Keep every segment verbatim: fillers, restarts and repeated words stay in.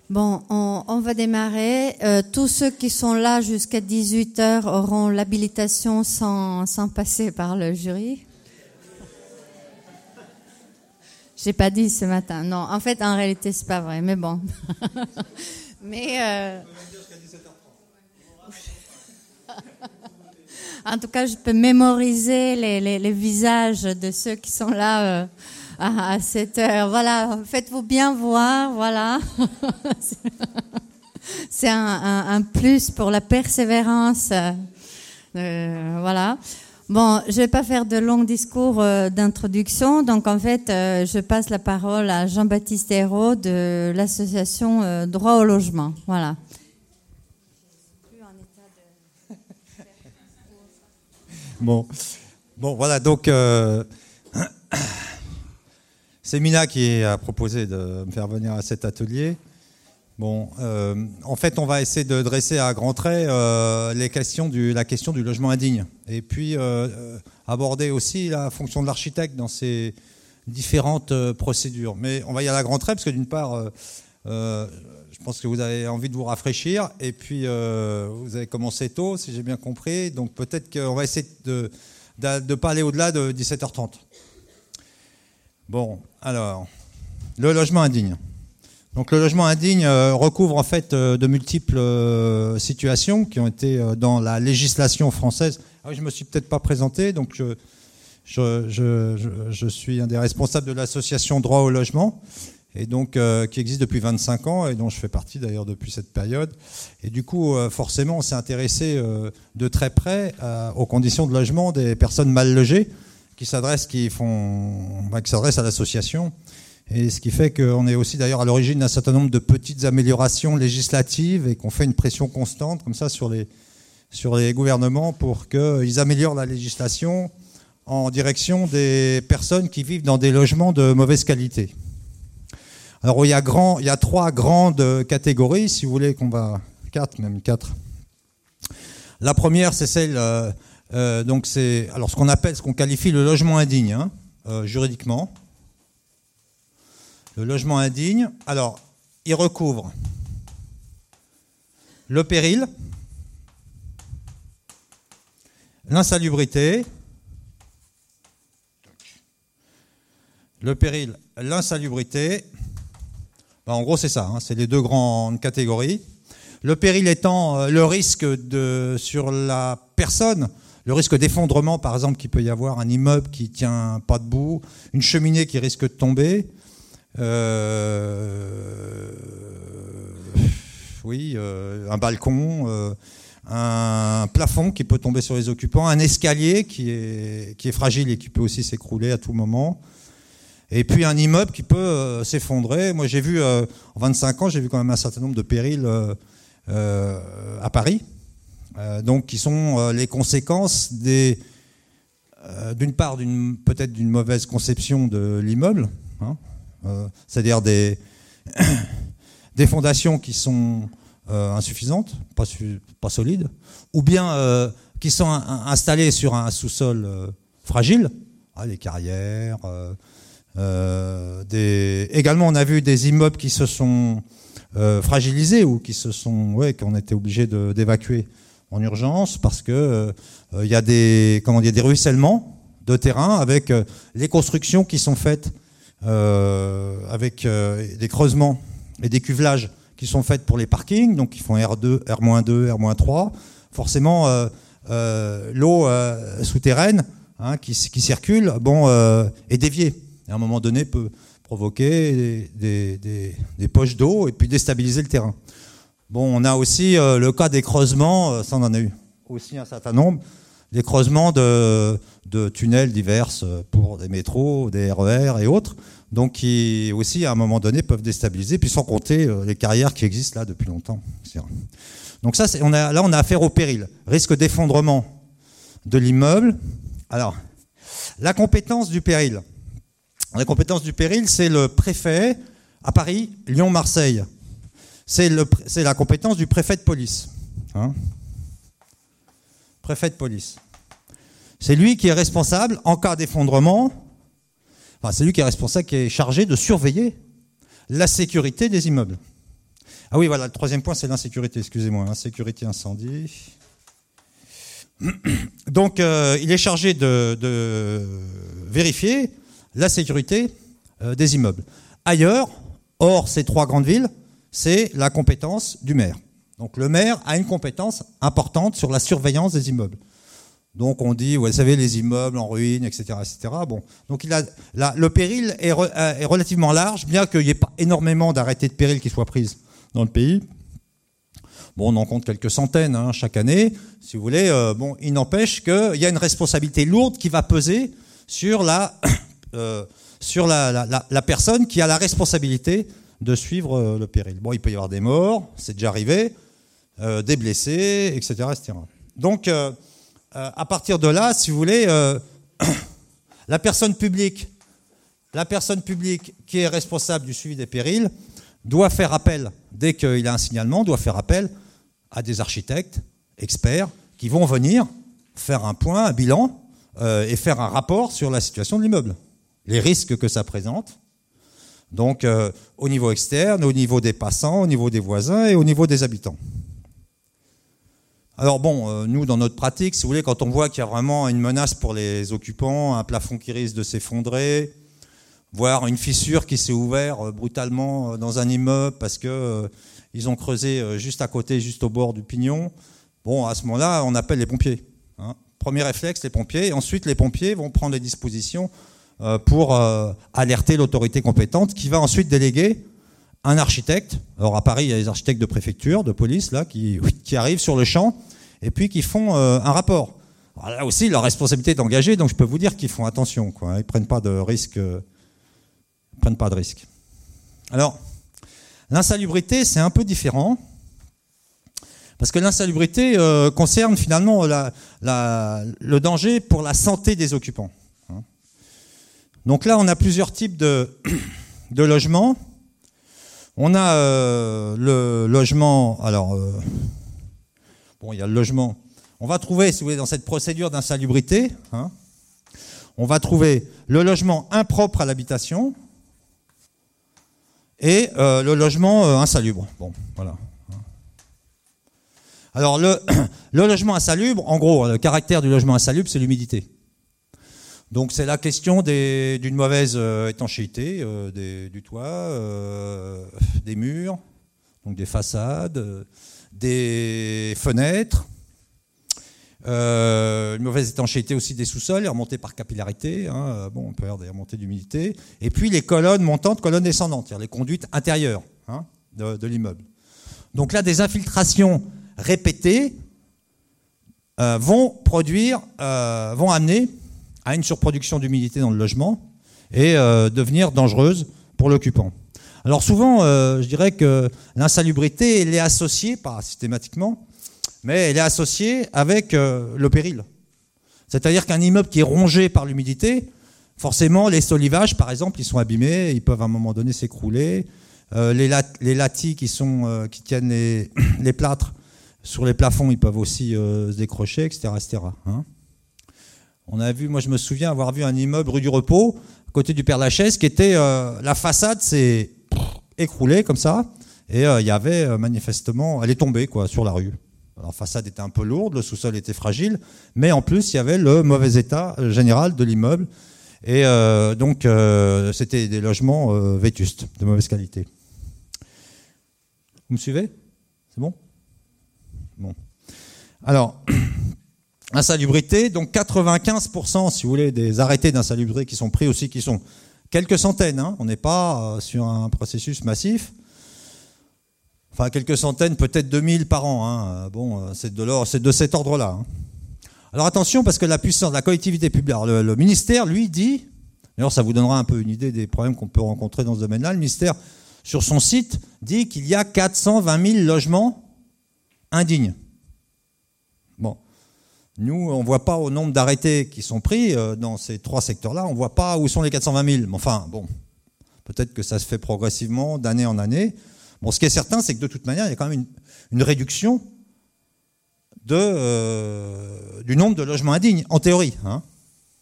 Bon, on, on va démarrer. Euh, tous ceux qui sont là jusqu'à dix-huit heures auront l'habilitation sans, sans passer par le jury. J'ai pas dit ce matin. Non, en fait, en réalité, c'est pas vrai, mais bon. mais euh... en tout cas, je peux mémoriser les, les, les visages de ceux qui sont là euh, à, à cette heure. Voilà, faites-vous bien voir. Voilà, c'est un, un, un plus pour la persévérance. Euh, voilà. Bon, je vais pas faire de longs discours euh, d'introduction. Donc, en fait, euh, je passe la parole à Jean-Baptiste Hérault de l'association euh, Droit au logement. Voilà. Bon, bon, voilà. Donc, euh, c'est Mina qui a proposé de me faire venir à cet atelier. Bon, euh, en fait, on va essayer de dresser à grands traits euh, les questions du, la question du logement indigne, et puis euh, aborder aussi la fonction de l'architecte dans ces différentes euh, procédures. Mais on va y aller à grands traits parce que d'une part, euh, euh, je pense que vous avez envie de vous rafraîchir, et puis euh, vous avez commencé tôt, si j'ai bien compris. Donc peut-être qu'on va essayer de ne pas aller au-delà de dix-sept heures trente. Bon, alors, le logement indigne. Donc le logement indigne euh, recouvre en fait euh, de multiples euh, situations qui ont été euh, dans la législation française. Ah oui, je me suis peut-être pas présenté, donc je, je, je, je, je suis un des responsables de l'association Droit au logement, et donc euh, qui existe depuis vingt-cinq ans et dont je fais partie d'ailleurs depuis cette période. Et du coup, euh, forcément, on s'est intéressé euh, de très près euh, aux conditions de logement des personnes mal logées qui s'adressent, qui font, bah, qui s'adressent à l'association. Et ce qui fait qu'on est aussi d'ailleurs à l'origine d'un certain nombre de petites améliorations législatives et qu'on fait une pression constante comme ça sur les, sur les gouvernements pour qu'ils améliorent la législation en direction des personnes qui vivent dans des logements de mauvaise qualité. Alors il y a, grand, il y a trois grandes catégories, si vous voulez, qu'on va... Quatre, même quatre. La première, c'est celle... Euh, euh, donc c'est alors ce qu'on appelle, ce qu'on qualifie le logement indigne, hein, euh, juridiquement. Le logement indigne, alors, il recouvre le péril, l'insalubrité, le péril, l'insalubrité, ben en gros c'est ça, hein, c'est les deux grandes catégories. Le péril étant le risque de, sur la personne, le risque d'effondrement par exemple qu'il peut y avoir, un immeuble qui ne tient pas debout, une cheminée qui risque de tomber. Euh, oui, euh, un balcon, euh, un plafond qui peut tomber sur les occupants, un escalier qui est, qui est fragile et qui peut aussi s'écrouler à tout moment, et puis un immeuble qui peut euh, s'effondrer. Moi j'ai vu, euh, en vingt-cinq ans, j'ai vu quand même un certain nombre de périls euh, euh, à Paris, euh, donc qui sont euh, les conséquences des, euh, d'une part, d'une, peut-être d'une mauvaise conception de l'immeuble, hein, Euh, c'est-à-dire des, des fondations qui sont euh, insuffisantes, pas, su, pas solides, ou bien euh, qui sont un, installées sur un sous-sol euh, fragile, ah, des carrières. Euh, euh, des... Également, on a vu des immeubles qui se sont euh, fragilisés ou qui se sont, ouais, qu'on a été obligés de, d'évacuer en urgence parce que euh, il y a des, comment dire, des ruissellements de terrain avec euh, les constructions qui sont faites. Euh, avec euh, des creusements et des cuvelages qui sont faits pour les parkings, donc ils font R deux, R moins deux, R moins trois. Forcément, euh, euh, l'eau euh, souterraine hein, qui, qui circule bon, euh, est déviée. Et à un moment donné, peut provoquer des, des, des, des poches d'eau et puis déstabiliser le terrain. Bon, on a aussi euh, le cas des creusements, euh, ça on en a eu aussi un certain nombre, des creusements de, de tunnels divers pour des métros, des R E R et autres, donc qui aussi à un moment donné peuvent déstabiliser, puis sans compter les carrières qui existent là depuis longtemps. Donc ça, c'est, on a, là on a affaire au péril, risque d'effondrement de l'immeuble. Alors, la compétence du péril. La compétence du péril, c'est le préfet à Paris, Lyon, Marseille. C'est, le, c'est la compétence du préfet de police. Hein ? Préfet de police. C'est lui qui est responsable en cas d'effondrement. Enfin, c'est lui qui est responsable, qui est chargé de surveiller la sécurité des immeubles. Ah oui, voilà, le troisième point, c'est l'insécurité, excusez-moi, insécurité incendie. Donc, euh, il est chargé de, de vérifier la sécurité euh, des immeubles. Ailleurs, hors ces trois grandes villes, c'est la compétence du maire. Donc, le maire a une compétence importante sur la surveillance des immeubles. Donc, on dit, vous savez, les immeubles en ruine, et cetera, et cetera. Bon, donc, il a, là, le péril est, re, est relativement large, bien qu'il n'y ait pas énormément d'arrêtés de péril qui soient prises dans le pays. Bon, on en compte quelques centaines hein, chaque année, si vous voulez. Euh, bon, il n'empêche qu'il y a une responsabilité lourde qui va peser sur la, euh, sur la, la, la, la personne qui a la responsabilité de suivre euh, le péril. Bon, il peut y avoir des morts, c'est déjà arrivé, euh, des blessés, et cetera, et cetera. Donc, euh, euh, à partir de là, si vous voulez, euh, la personne publique, la personne publique qui est responsable du suivi des périls doit faire appel, dès qu'il a un signalement, doit faire appel à des architectes, experts, qui vont venir faire un point, un bilan, euh, et faire un rapport sur la situation de l'immeuble, les risques que ça présente, donc euh, au niveau externe, au niveau des passants, au niveau des voisins et au niveau des habitants. Alors bon, euh, nous, dans notre pratique, si vous voulez, quand on voit qu'il y a vraiment une menace pour les occupants, un plafond qui risque de s'effondrer, voire une fissure qui s'est ouverte euh, brutalement dans un immeuble parce que euh, ils ont creusé juste à côté, juste au bord du pignon. Bon, à ce moment-là, on appelle les pompiers. Hein. Premier réflexe, les pompiers. Et ensuite, les pompiers vont prendre les dispositions euh, pour euh, alerter l'autorité compétente qui va ensuite déléguer un architecte. Alors à Paris, il y a les architectes de préfecture, de police, là, qui, qui arrivent sur le champ et puis qui font euh, un rapport. Alors là aussi, leur responsabilité est engagée, donc je peux vous dire qu'ils font attention, quoi. Ils ne prennent pas de risques. Euh, ils prennent pas de risques. Alors, l'insalubrité, c'est un peu différent, parce que l'insalubrité euh, concerne finalement la, la, le danger pour la santé des occupants. Donc là, on a plusieurs types de, de logements. On a euh, le logement, alors, euh, bon, il y a le logement. On va trouver, si vous voulez, dans cette procédure d'insalubrité, hein, on va trouver le logement impropre à l'habitation, et euh, le logement euh, insalubre. Bon, voilà. Alors, le, le logement insalubre, en gros, le caractère du logement insalubre, c'est l'humidité. Donc, c'est la question des, d'une mauvaise euh, étanchéité euh, des, du toit, euh, des murs, donc des façades, euh, des fenêtres, Euh, une mauvaise étanchéité aussi des sous-sols, les remontées par capillarité, hein, bon, on peut avoir des remontées d'humidité, et puis les colonnes montantes, colonnes descendantes, c'est-à-dire les conduites intérieures hein, de, de l'immeuble. Donc là, des infiltrations répétées euh, vont produire, euh, vont amener à une surproduction d'humidité dans le logement et euh, devenir dangereuse pour l'occupant. Alors souvent, euh, je dirais que l'insalubrité, elle est associée, pas systématiquement, mais elle est associée avec euh, le péril. C'est-à-dire qu'un immeuble qui est rongé par l'humidité, forcément, les solivages, par exemple, ils sont abîmés, ils peuvent à un moment donné s'écrouler. Euh, les, lat- les latis qui, sont, euh, qui tiennent les, les plâtres sur les plafonds, ils peuvent aussi euh, se décrocher, et cetera et cetera hein. On a vu, moi je me souviens avoir vu un immeuble rue du Repos, à côté du Père-Lachaise, qui était, euh, la façade s'est écroulée comme ça, et il euh, y avait euh, manifestement, elle est tombée quoi, sur la rue. Alors, la façade était un peu lourde, le sous-sol était fragile, mais en plus, il y avait le mauvais état général de l'immeuble. Et euh, donc, euh, c'était des logements euh, vétustes, de mauvaise qualité. Vous me suivez ? C'est bon ? Bon. Alors, insalubrité, donc quatre-vingt-quinze pour cent, si vous voulez, des arrêtés d'insalubrité qui sont pris aussi, qui sont quelques centaines, hein, on n'est pas euh, sur un processus massif. Enfin, quelques centaines, peut-être deux mille par an. Hein. Bon, c'est de, l'or, c'est de cet ordre-là. Hein. Alors attention, parce que la puissance de la collectivité publique, alors le, le ministère, lui, dit, d'ailleurs ça vous donnera un peu une idée des problèmes qu'on peut rencontrer dans ce domaine-là, le ministère, sur son site, dit qu'il y a quatre cent vingt mille logements indignes. Bon, nous, on ne voit pas au nombre d'arrêtés qui sont pris euh, dans ces trois secteurs-là, on ne voit pas où sont les quatre cent vingt mille. Mais enfin, bon, peut-être que ça se fait progressivement, d'année en année. Bon, ce qui est certain, c'est que de toute manière, il y a quand même une, une réduction de, euh, du nombre de logements indignes, en théorie. Hein.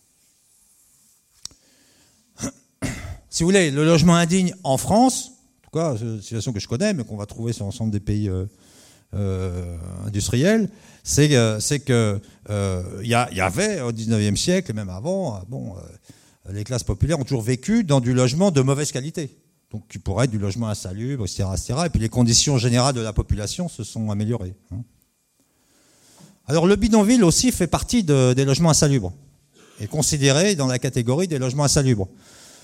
Si vous voulez, le logement indigne en France, cas, c'est une situation que je connais, mais qu'on va trouver sur l'ensemble des pays euh, euh, industriels, c'est, euh, c'est que euh, y, a, y avait au dix-neuvième siècle, et même avant, bon, euh, les classes populaires ont toujours vécu dans du logement de mauvaise qualité. Donc, qui pourrait être du logement insalubre, et cetera, et cetera. Et puis, les conditions générales de la population se sont améliorées. Alors, le bidonville aussi fait partie de, des logements insalubres, est considéré dans la catégorie des logements insalubres. Pourquoi ?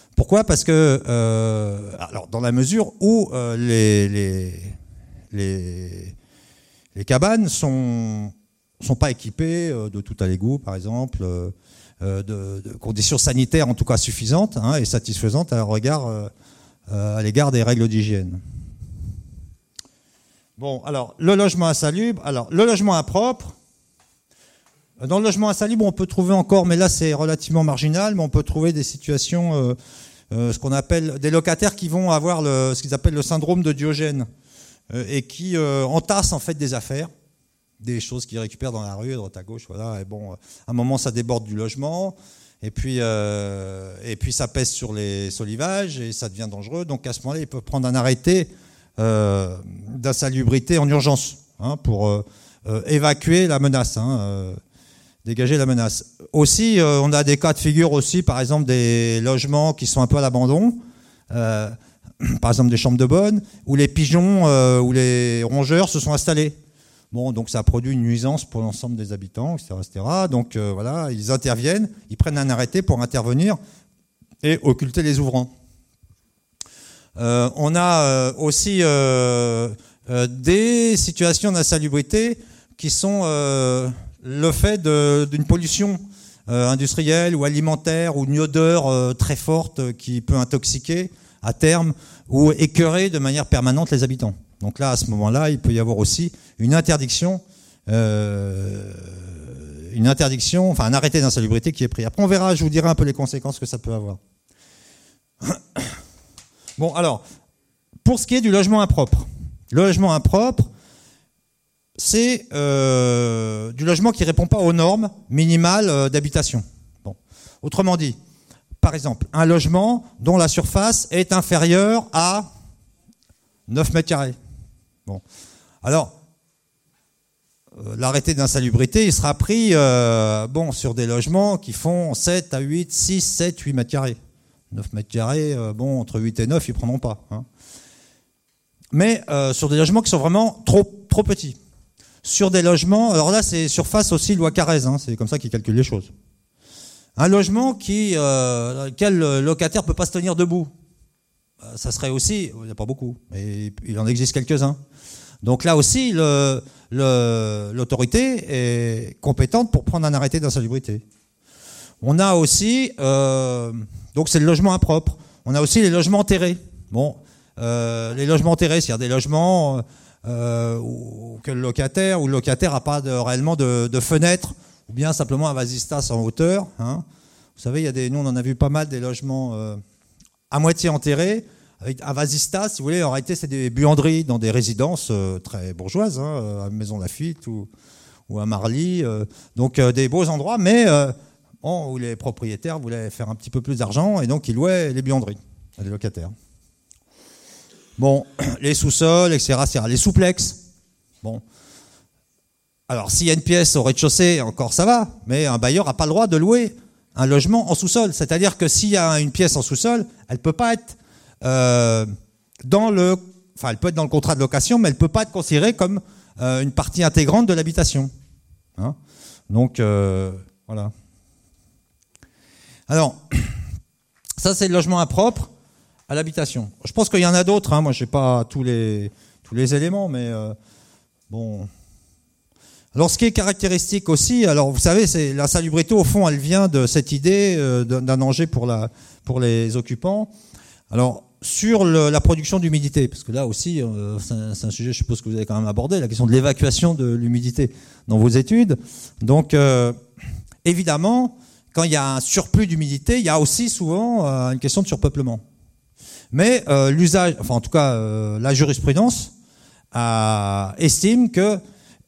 Parce que, euh, alors, dans la mesure où euh, les, les, les, les cabanes sont, sont pas équipées de tout à l'égout, par exemple, euh, de, de conditions sanitaires en tout cas suffisantes hein, et satisfaisantes à regard. Euh, à l'égard des règles d'hygiène. Bon, alors, le logement insalubre, alors, le logement impropre, dans le logement insalubre, on peut trouver encore, mais là c'est relativement marginal, mais on peut trouver des situations, euh, euh, ce qu'on appelle des locataires qui vont avoir le, ce qu'ils appellent le syndrome de Diogène, euh, et qui euh, entassent en fait des affaires, des choses qu'ils récupèrent dans la rue, à droite à gauche, voilà, et bon, à un moment ça déborde du logement, Et puis, euh, et puis ça pèse sur les solivages et ça devient dangereux. Donc à ce moment-là, ils peuvent prendre un arrêté euh, d'insalubrité en urgence hein, pour euh, euh, évacuer la menace, hein, euh, dégager la menace. Aussi, euh, on a des cas de figure aussi, par exemple des logements qui sont un peu à l'abandon, euh, par exemple des chambres de bonne, où les pigeons euh, ou les rongeurs se sont installés. Bon, donc ça produit une nuisance pour l'ensemble des habitants, et cetera, et cetera. Donc euh, voilà, ils interviennent, ils prennent un arrêté pour intervenir et occulter les ouvrants. Euh, on a euh, aussi euh, euh, des situations d'insalubrité qui sont euh, le fait de, d'une pollution euh, industrielle ou alimentaire ou une odeur euh, très forte qui peut intoxiquer à terme ou écœurer de manière permanente les habitants. Donc là, à ce moment-là, il peut y avoir aussi une interdiction, euh, une interdiction, enfin un arrêté d'insalubrité qui est pris. Après, on verra, je vous dirai un peu les conséquences que ça peut avoir. Bon, alors, pour ce qui est du logement impropre, le logement impropre, c'est euh, du logement qui ne répond pas aux normes minimales d'habitation. Bon. Autrement dit, par exemple, un logement dont la surface est inférieure à neuf mètres carrés. Bon. Alors, euh, l'arrêté d'insalubrité, il sera pris euh, bon, sur des logements qui font sept à huit, six, sept, huit mètres carrés. neuf mètres carrés, euh, bon, entre huit et neuf, ils ne prendront pas. Hein. Mais euh, sur des logements qui sont vraiment trop, trop petits. Sur des logements, alors là, c'est surface aussi loi Carrez, hein, c'est comme ça qu'ils calculent les choses. Un logement qui, euh, dans lequel le locataire ne peut pas se tenir debout. Ça serait aussi, il n'y a pas beaucoup, mais il en existe quelques-uns. Donc là aussi, le, le, l'autorité est compétente pour prendre un arrêté d'insalubrité. On a aussi, euh, donc c'est le logement impropre. On a aussi les logements enterrés. Bon, euh, les logements enterrés, c'est-à-dire des logements euh, où, que le locataire ou le locataire n'a pas de, réellement de, de fenêtre, ou bien simplement un vasistas en hauteur. Hein. Vous savez, il y a des, nous on en a vu pas mal des logements euh, à moitié enterrés. Avec un vasistas, si vous voulez, en réalité, c'est des buanderies dans des résidences euh, très bourgeoises, hein, à Maison Lafitte ou, ou à Marly. Euh, donc, euh, des beaux endroits, mais euh, bon, où les propriétaires voulaient faire un petit peu plus d'argent et donc ils louaient les buanderies à des locataires. Bon, les sous-sols, et cetera, et cetera. Les souplex. Bon. Alors, s'il y a une pièce au rez-de-chaussée, encore ça va, mais un bailleur n'a pas le droit de louer un logement en sous-sol. C'est-à-dire que s'il y a une pièce en sous-sol, elle ne peut pas être Euh, dans le, enfin, elle peut être dans le contrat de location, mais elle ne peut pas être considérée comme euh, une partie intégrante de l'habitation. Hein. Donc, euh, voilà. Alors, ça, c'est le logement impropre à l'habitation. Je pense qu'il y en a d'autres. Hein. Moi, je n'ai pas tous les, tous les éléments, mais euh, bon. Alors, ce qui est caractéristique aussi, alors vous savez, c'est l'insalubrité, au fond, elle vient de cette idée euh, d'un danger pour, la, pour les occupants. Alors, sur le, la production d'humidité, parce que là aussi, euh, c'est, un, c'est un sujet, je suppose que vous avez quand même abordé, la question de l'évacuation de l'humidité dans vos études. Donc, euh, évidemment, quand il y a un surplus d'humidité, il y a aussi souvent euh, une question de surpeuplement. Mais euh, l'usage, enfin en tout cas, euh, la jurisprudence euh, estime que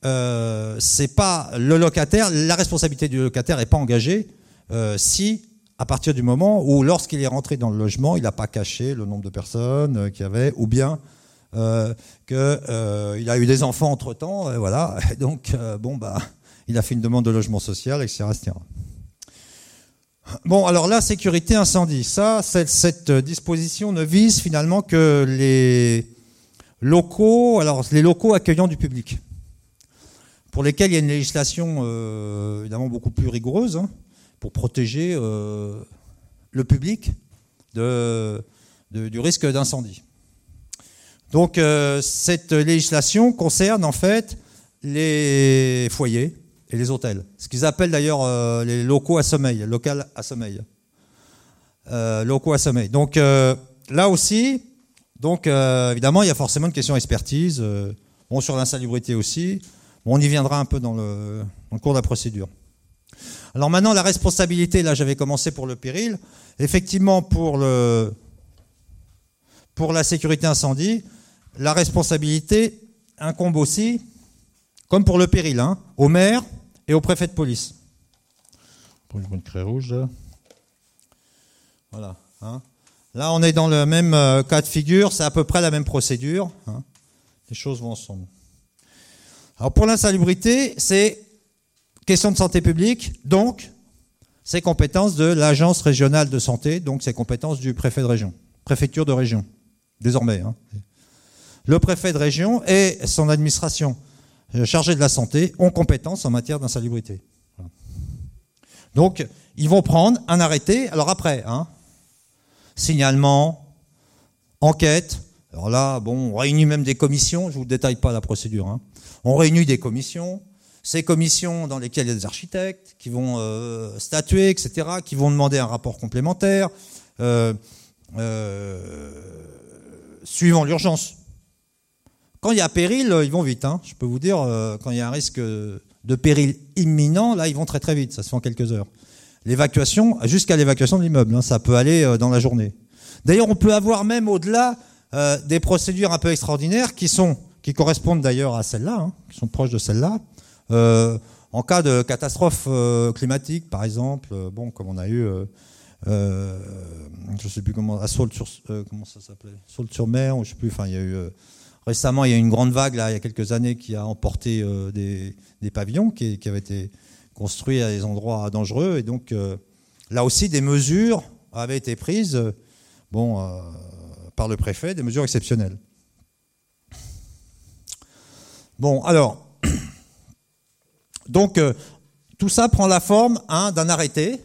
euh, c'est pas le locataire, la responsabilité du locataire n'est pas engagée euh, si à partir du moment où, lorsqu'il est rentré dans le logement, il n'a pas caché le nombre de personnes euh, qu'il y avait, ou bien euh, qu'il euh, a eu des enfants entre-temps, et voilà, et donc, euh, bon, bah, il a fait une demande de logement social, et cetera, et cetera. Bon, alors la sécurité incendie, ça, cette, cette disposition ne vise finalement que les locaux, alors les locaux accueillant du public, pour lesquels il y a une législation euh, évidemment beaucoup plus rigoureuse, hein, pour protéger euh, le public de, de, du risque d'incendie. Donc euh, cette législation concerne en fait les foyers et les hôtels, ce qu'ils appellent d'ailleurs euh, les locaux à sommeil, local à sommeil, euh, locaux à sommeil. Donc euh, là aussi, donc euh, évidemment il y a forcément une question d'expertise, euh, bon sur l'insalubrité aussi, bon, on y viendra un peu dans le, dans le cours de la procédure. Alors maintenant, la responsabilité, là j'avais commencé pour le péril. Effectivement, pour, le, pour la sécurité incendie, la responsabilité incombe aussi, comme pour le péril, hein, au maire et au préfet de police. Je mets une craie rouge là. Voilà. Hein. Là, on est dans le même cas de figure, c'est à peu près la même procédure. Hein. Les choses vont ensemble. Alors pour l'insalubrité, c'est question de santé publique, donc c'est compétence de l'agence régionale de santé, donc c'est compétence du préfet de région, préfecture de région, désormais. Hein. Le préfet de région et son administration chargée de la santé ont compétence en matière d'insalubrité. Donc ils vont prendre un arrêté, alors après, hein, signalement, enquête, alors là, bon, on réunit même des commissions, je ne vous détaille pas la procédure, hein. On réunit des commissions, ces commissions dans lesquelles il y a des architectes qui vont euh, statuer, et cetera, qui vont demander un rapport complémentaire, euh, euh, suivant l'urgence. Quand il y a péril, ils vont vite. Hein. Je peux vous dire, euh, quand il y a un risque de péril imminent, là, ils vont très très vite, ça se fait en quelques heures. L'évacuation, jusqu'à l'évacuation de l'immeuble, hein, ça peut aller euh, dans la journée. D'ailleurs, on peut avoir même au-delà euh, des procédures un peu extraordinaires qui sont, qui correspondent d'ailleurs à celles-là, hein, qui sont proches de celles-là. Euh, en cas de catastrophe euh, climatique, par exemple, euh, bon, comme on a eu, euh, euh, je sais plus comment, à Sault sur, euh, comment ça s'appelait, Sault-sur-Mer, ou je sais plus. Enfin, il y a eu euh, récemment, il y a eu une grande vague là, il y a quelques années, qui a emporté euh, des, des pavillons qui, qui avaient été construits à des endroits dangereux, et donc euh, là aussi, des mesures avaient été prises, euh, bon, euh, par le préfet, des mesures exceptionnelles. Bon, alors. Donc, euh, tout ça prend la forme hein, d'un arrêté.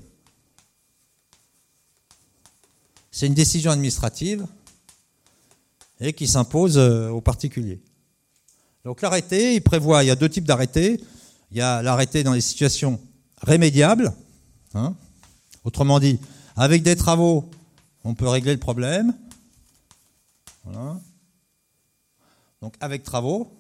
C'est une décision administrative et qui s'impose euh, aux particuliers. Donc, l'arrêté, il prévoit, il y a deux types d'arrêtés. Il y a l'arrêté dans les situations rémédiables. Hein, autrement dit, avec des travaux, on peut régler le problème. Voilà. Donc, avec travaux.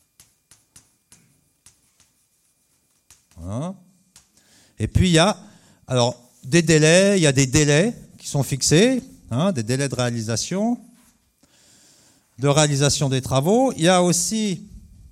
Voilà. Et puis il y a alors des délais, il y a des délais qui sont fixés, hein, des délais de réalisation, de réalisation des travaux. Il y a aussi,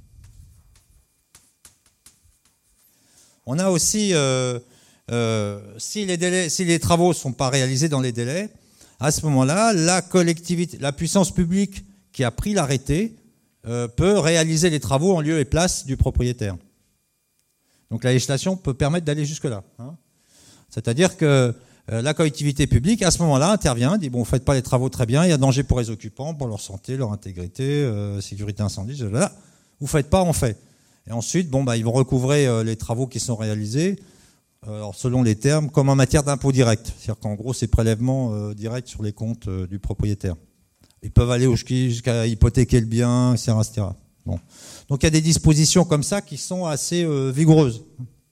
on a aussi, euh, euh, si les délais, si les travaux ne sont pas réalisés dans les délais, à ce moment-là, la collectivité, la puissance publique qui a pris l'arrêté euh, peut réaliser les travaux en lieu et place du propriétaire. Donc la législation peut permettre d'aller jusque-là. Hein. C'est-à-dire que euh, la collectivité publique, à ce moment-là, intervient, dit « bon, vous ne faites pas les travaux très bien, il y a danger pour les occupants, pour leur santé, leur intégrité, euh, sécurité incendie, là, vous ne faites pas, on fait ». Et ensuite, bon, bah, ils vont recouvrer euh, les travaux qui sont réalisés, euh, alors, selon les termes, comme en matière d'impôt direct. C'est-à-dire qu'en gros, c'est prélèvement euh, direct sur les comptes euh, du propriétaire. Ils peuvent aller jusqu'à hypothéquer le bien, et cetera et cetera. Bon. Donc il y a des dispositions comme ça qui sont assez euh, vigoureuses.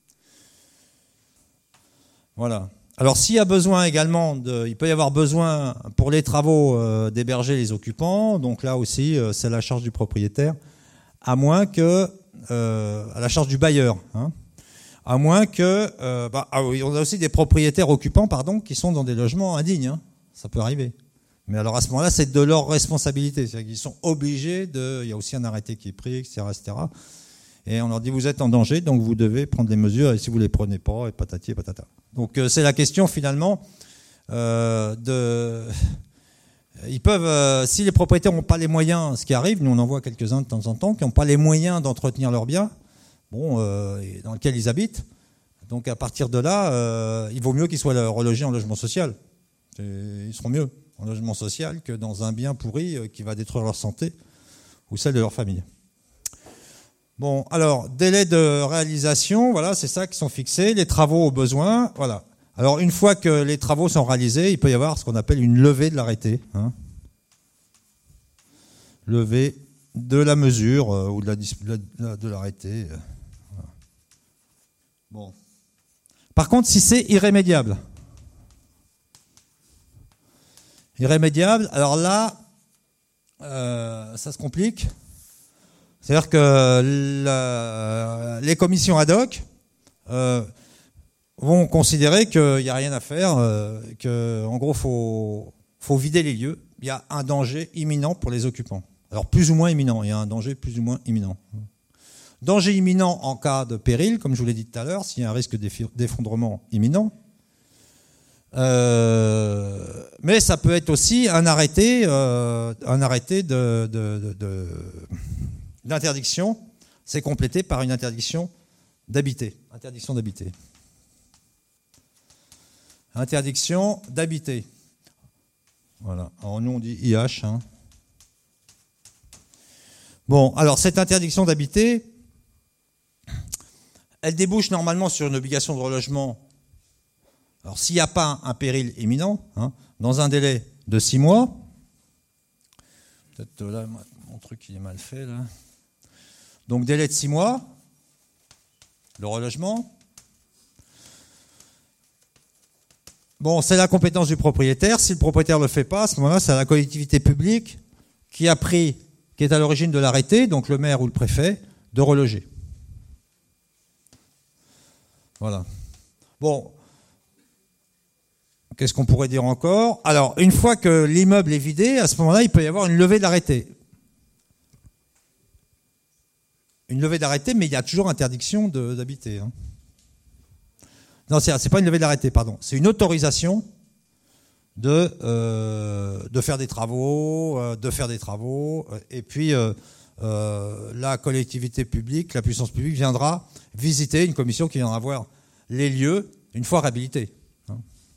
Voilà. Alors s'il y a besoin également, de, il peut y avoir besoin pour les travaux euh, d'héberger les occupants, donc là aussi euh, c'est à la charge du propriétaire, à moins que, euh, à la charge du bailleur, hein, à moins que, euh, bah, ah oui, on a aussi des propriétaires occupants, pardon, qui sont dans des logements indignes, hein, ça peut arriver. Mais alors à ce moment-là, c'est de leur responsabilité. C'est-à-dire qu'ils sont obligés de... Il y a aussi un arrêté qui est pris, et cetera et cetera. et on leur dit vous êtes en danger, donc vous devez prendre les mesures, et si vous les prenez pas, et patati et patata. Donc euh, c'est la question finalement euh, de... Ils peuvent, euh, si les propriétaires n'ont pas les moyens, ce qui arrive, nous on en voit quelques-uns de temps en temps, qui n'ont pas les moyens d'entretenir leurs biens, bon, euh, dans lesquels ils habitent, donc à partir de là, euh, il vaut mieux qu'ils soient relogés en logement social. Ils seront mieux en logement social que dans un bien pourri euh, qui va détruire leur santé ou celle de leur famille. Bon, alors, délai de réalisation, voilà, c'est ça qui sont fixés, les travaux au besoin, voilà. Alors, une fois que les travaux sont réalisés, il peut y avoir ce qu'on appelle une levée de l'arrêté. Hein. Levée de la mesure euh, ou de, la, de l'arrêté. Voilà. Bon. Par contre, si c'est irrémédiable, irrémédiable, alors là, euh, ça se complique. C'est-à-dire que la, les commissions ad hoc euh, vont considérer qu'il n'y a rien à faire, euh, qu'en gros, il faut, faut vider les lieux. Il y a un danger imminent pour les occupants. Alors, plus ou moins imminent, il y a un danger plus ou moins imminent. Danger imminent en cas de péril, comme je vous l'ai dit tout à l'heure, s'il y a un risque d'effondrement imminent. Euh, mais ça peut être aussi un arrêté, euh, un arrêté de, de, de, de, d'interdiction. C'est complété par une interdiction d'habiter. Interdiction d'habiter. Interdiction d'habiter. Voilà. Alors nous on dit I H. Hein. Bon, alors cette interdiction d'habiter, elle débouche normalement sur une obligation de relogement. Alors s'il n'y a pas un péril imminent, hein, dans un délai de six mois, peut-être là mon truc il est mal fait là. Donc délai de six mois, le relogement. Bon, c'est la compétence du propriétaire. Si le propriétaire ne le fait pas, à ce moment-là, c'est la collectivité publique qui a pris, qui est à l'origine de l'arrêté, donc le maire ou le préfet, de reloger. Voilà. Bon, qu'est-ce qu'on pourrait dire encore? Alors, une fois que l'immeuble est vidé, à ce moment-là, il peut y avoir une levée d'arrêté. Une levée d'arrêté, mais il y a toujours interdiction de, d'habiter. Hein. Non, c'est, c'est pas une levée d'arrêté, pardon. C'est une autorisation de, euh, de faire des travaux, euh, de faire des travaux, euh, et puis euh, euh, la collectivité publique, la puissance publique viendra visiter, une commission qui viendra voir les lieux une fois réhabilités. Hein.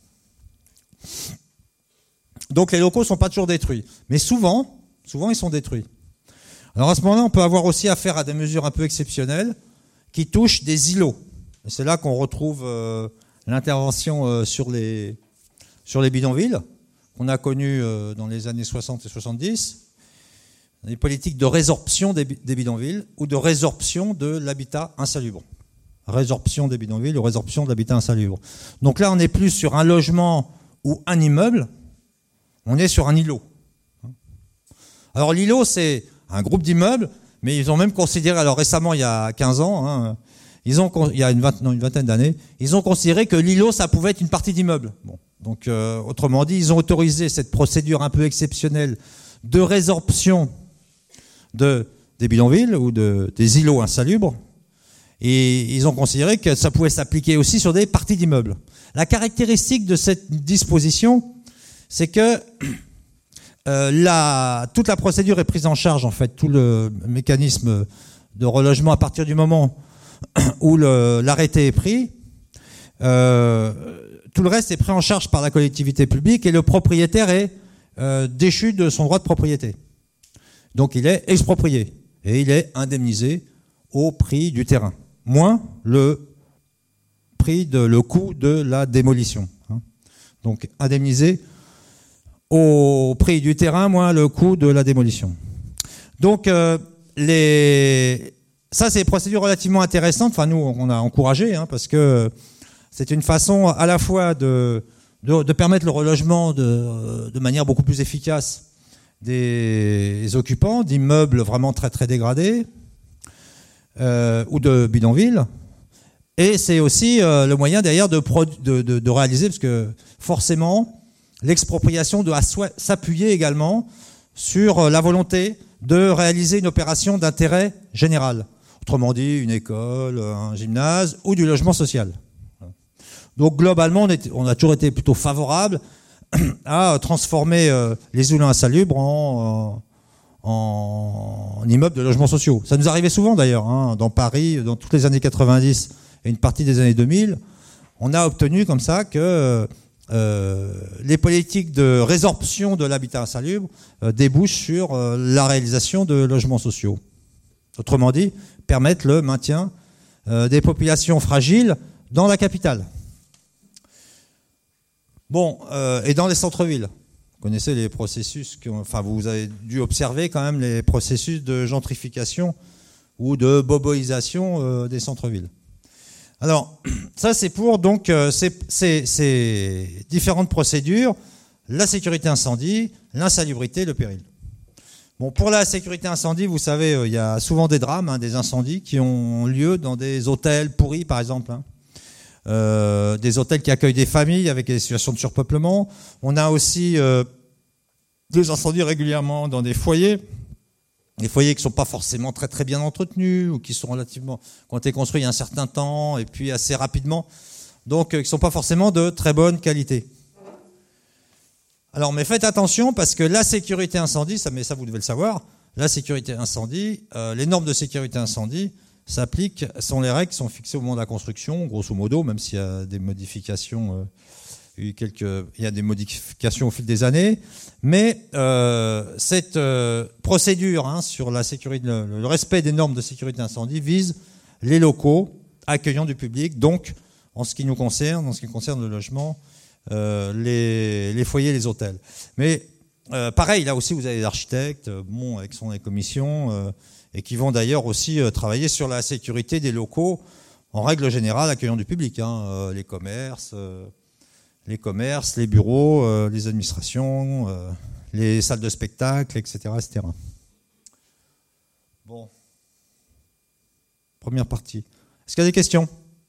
Donc les locaux sont pas toujours détruits, mais souvent, souvent ils sont détruits. Alors à ce moment-là, on peut avoir aussi affaire à des mesures un peu exceptionnelles qui touchent des îlots. Et c'est là qu'on retrouve euh, l'intervention euh, sur les sur les bidonvilles qu'on a connues euh, dans les années soixante et soixante-dix, des politiques de résorption des, des bidonvilles ou de résorption de l'habitat insalubre. Résorption des bidonvilles ou résorption de l'habitat insalubre. Donc là, on n'est plus sur un logement ou un immeuble, on est sur un îlot. Alors l'îlot, c'est un groupe d'immeubles, mais ils ont même considéré, alors récemment, il y a quinze ans, hein, ils ont, il y a une, vingt, non, une vingtaine d'années, ils ont considéré que l'îlot, ça pouvait être une partie d'immeuble. Bon, donc, euh, autrement dit, ils ont autorisé cette procédure un peu exceptionnelle de résorption de, des bidonvilles ou de, des îlots insalubres, et ils ont considéré que ça pouvait s'appliquer aussi sur des parties d'immeubles. La caractéristique de cette disposition, c'est que euh, la, toute la procédure est prise en charge, en fait, tout le mécanisme de relogement à partir du moment où le, l'arrêté est pris, euh, tout le reste est pris en charge par la collectivité publique et le propriétaire est euh, déchu de son droit de propriété. Donc il est exproprié et il est indemnisé au prix du terrain, moins le prix de le coût de la démolition. Donc indemnisé au prix du terrain moins le coût de la démolition. Donc euh, les Ça, c'est des procédures relativement intéressantes. Enfin, nous, on a encouragé, hein, parce que c'est une façon à la fois de, de, de permettre le relogement de, de manière beaucoup plus efficace des occupants d'immeubles vraiment très très dégradés euh, ou de bidonvilles. Et c'est aussi euh, le moyen derrière de, de, de, de réaliser, parce que forcément, l'expropriation doit s'appuyer également sur la volonté de réaliser une opération d'intérêt général. Autrement dit, une école, un gymnase ou du logement social. Donc globalement, on, est, on a toujours été plutôt favorable à transformer euh, les îlots insalubres en, en, en immeubles de logements sociaux. Ça nous arrivait souvent d'ailleurs, hein, dans Paris, dans toutes les années quatre-vingt-dix et une partie des années deux mille, on a obtenu comme ça que euh, les politiques de résorption de l'habitat insalubre euh, débouchent sur euh, la réalisation de logements sociaux. Autrement dit, permettent le maintien euh, des populations fragiles dans la capitale. Bon, euh, et dans les centres-villes, vous connaissez les processus, qui ont, enfin vous avez dû observer quand même les processus de gentrification ou de boboisation euh, des centres-villes. Alors, ça c'est pour donc euh, ces, ces, ces différentes procédures, la sécurité incendie, l'insalubrité, le péril. Bon, pour la sécurité incendie, vous savez, euh, il y a souvent des drames, hein, des incendies qui ont lieu dans des hôtels pourris par exemple, hein. Euh, des hôtels qui accueillent des familles avec des situations de surpeuplement. On a aussi euh, des incendies régulièrement dans des foyers, des foyers qui ne sont pas forcément très très bien entretenus ou qui sont relativement, qui ont été construits il y a un certain temps et puis assez rapidement, donc euh, qui ne sont pas forcément de très bonne qualité. Alors, mais faites attention parce que la sécurité incendie, ça, mais ça vous devez le savoir, la sécurité incendie, euh, les normes de sécurité incendie s'appliquent, sont les règles qui sont fixées au moment de la construction, grosso modo, même s'il y a des modifications, euh, il y a eu quelques, il y a des modifications au fil des années, mais euh, cette euh, procédure hein, sur la sécurité, le, le respect des normes de sécurité incendie vise les locaux accueillant du public, donc en ce qui nous concerne, en ce qui concerne le logement, euh, les, les foyers, les hôtels. Mais euh, pareil, là aussi vous avez des architectes, bon, avec son commission. Euh, et qui vont d'ailleurs aussi euh, travailler sur la sécurité des locaux, en règle générale accueillant du public, hein, euh, les commerces, euh, les commerces, les bureaux, euh, les administrations, euh, les salles de spectacle, et cetera, et cetera. Bon, première partie. Est-ce qu'il y a des questions ?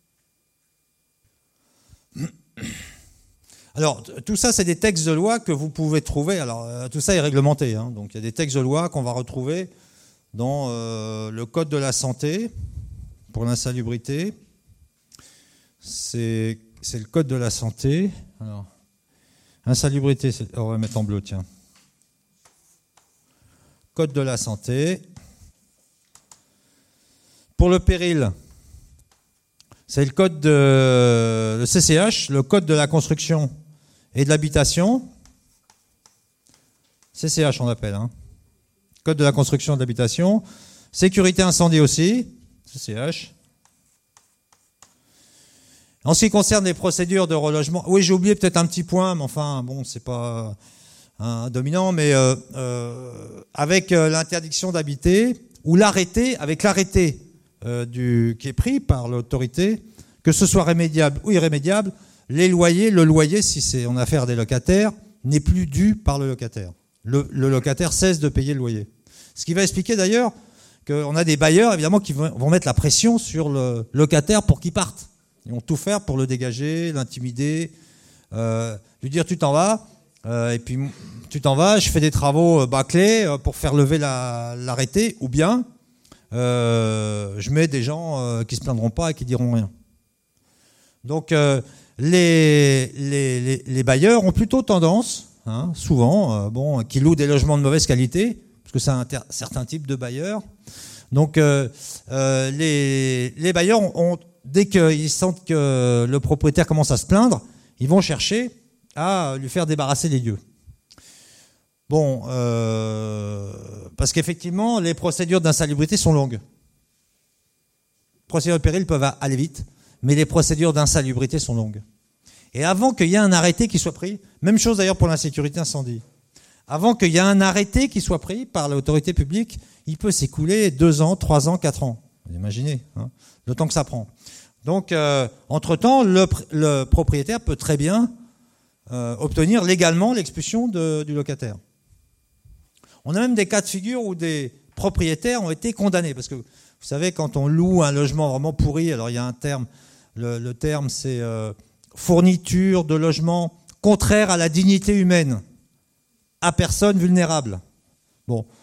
Alors, tout ça, c'est des textes de loi que vous pouvez trouver. Alors, euh, tout ça est réglementé, hein, donc il y a des textes de loi qu'on va retrouver dans euh, le code de la santé pour l'insalubrité. C'est, c'est le code de la santé. Alors, insalubrité, c'est, on va mettre en bleu, tiens. Code de la santé. Pour le péril, c'est le code de le C C H, le code de la construction et de l'habitation. C C H, on l'appelle, hein. Code de la construction et de l'habitation. Sécurité incendie aussi, C C H. En ce qui concerne les procédures de relogement, oui, j'ai oublié peut-être un petit point, mais enfin, bon, c'est pas un dominant, mais euh, euh, avec l'interdiction d'habiter, ou l'arrêté, avec l'arrêté euh, du, qui est pris par l'autorité, que ce soit rémédiable ou irrémédiable, les loyers, le loyer, si c'est en affaire des locataires, n'est plus dû par le locataire. Le, le locataire cesse de payer le loyer. Ce qui va expliquer d'ailleurs qu'on a des bailleurs, évidemment, qui vont, vont mettre la pression sur le locataire pour qu'il parte. Ils vont tout faire pour le dégager, l'intimider, euh, lui dire tu t'en vas, euh, et puis tu t'en vas, je fais des travaux bâclés euh, pour faire lever la, l'arrêté, ou bien euh, je mets des gens euh, qui se plaindront pas et qui diront rien. Donc euh, les, les, les, les bailleurs ont plutôt tendance, hein, souvent, euh, bon, qui louent des logements de mauvaise qualité, parce que c'est un ter- certain type de bailleurs. Donc euh, euh, les, les bailleurs ont, ont dès qu'ils sentent que le propriétaire commence à se plaindre, ils vont chercher à lui faire débarrasser les lieux. Bon, euh, parce qu'effectivement, les procédures d'insalubrité sont longues. Les procédures de péril peuvent aller vite, mais les procédures d'insalubrité sont longues. Et avant qu'il y ait un arrêté qui soit pris, même chose d'ailleurs pour l'insécurité incendie, avant qu'il y ait un arrêté qui soit pris par l'autorité publique, il peut s'écouler deux ans, trois ans, quatre ans. Vous imaginez, hein, le temps que ça prend. Donc, euh, entre-temps, le, le propriétaire peut très bien euh, obtenir légalement l'expulsion de, du locataire. On a même des cas de figure où des propriétaires ont été condamnés. Parce que, vous savez, quand on loue un logement vraiment pourri, alors il y a un terme, le, le terme c'est euh, fourniture de logement contraire à la dignité humaine, à personne vulnérable. Bon,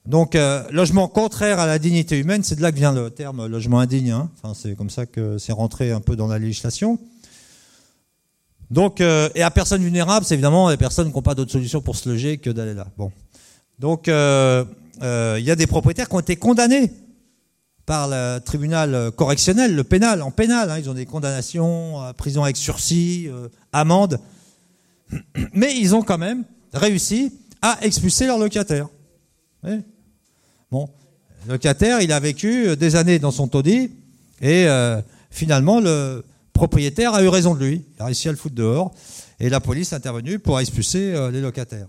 Donc, euh, logement contraire à la dignité humaine, c'est de là que vient le terme logement indigne. Hein. Enfin, c'est comme ça que c'est rentré un peu dans la législation. Donc, euh, et à personnes vulnérables, c'est évidemment les personnes qui n'ont pas d'autre solution pour se loger que d'aller là. Bon. Donc, il euh, euh, y a des propriétaires qui ont été condamnés par le tribunal correctionnel, le pénal, en pénal. Hein. Ils ont des condamnations à prison avec sursis, euh, amende. Mais ils ont quand même réussi à expulser leurs locataires. Oui. Bon, le locataire, il a vécu des années dans son taudis et euh, finalement, le propriétaire a eu raison de lui. Il a réussi à le foutre dehors et la police est intervenue pour expulser euh, les locataires.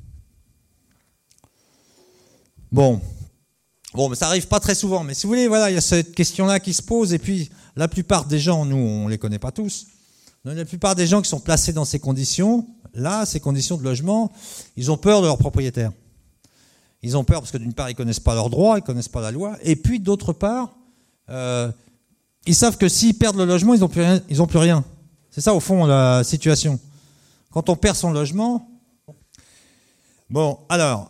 Bon. Bon, mais ça arrive pas très souvent. Mais si vous voulez, voilà, il y a cette question-là qui se pose. Et puis, la plupart des gens, nous, on les connaît pas tous. Donc, la plupart des gens qui sont placés dans ces conditions, là, ces conditions de logement, ils ont peur de leur propriétaire. Ils ont peur parce que d'une part, ils connaissent pas leurs droits, ils connaissent pas la loi. Et puis, d'autre part, euh, ils savent que s'ils perdent le logement, ils n'ont plus rien. Ils ont plus rien. C'est ça, au fond, la situation. Quand on perd son logement... Bon, alors...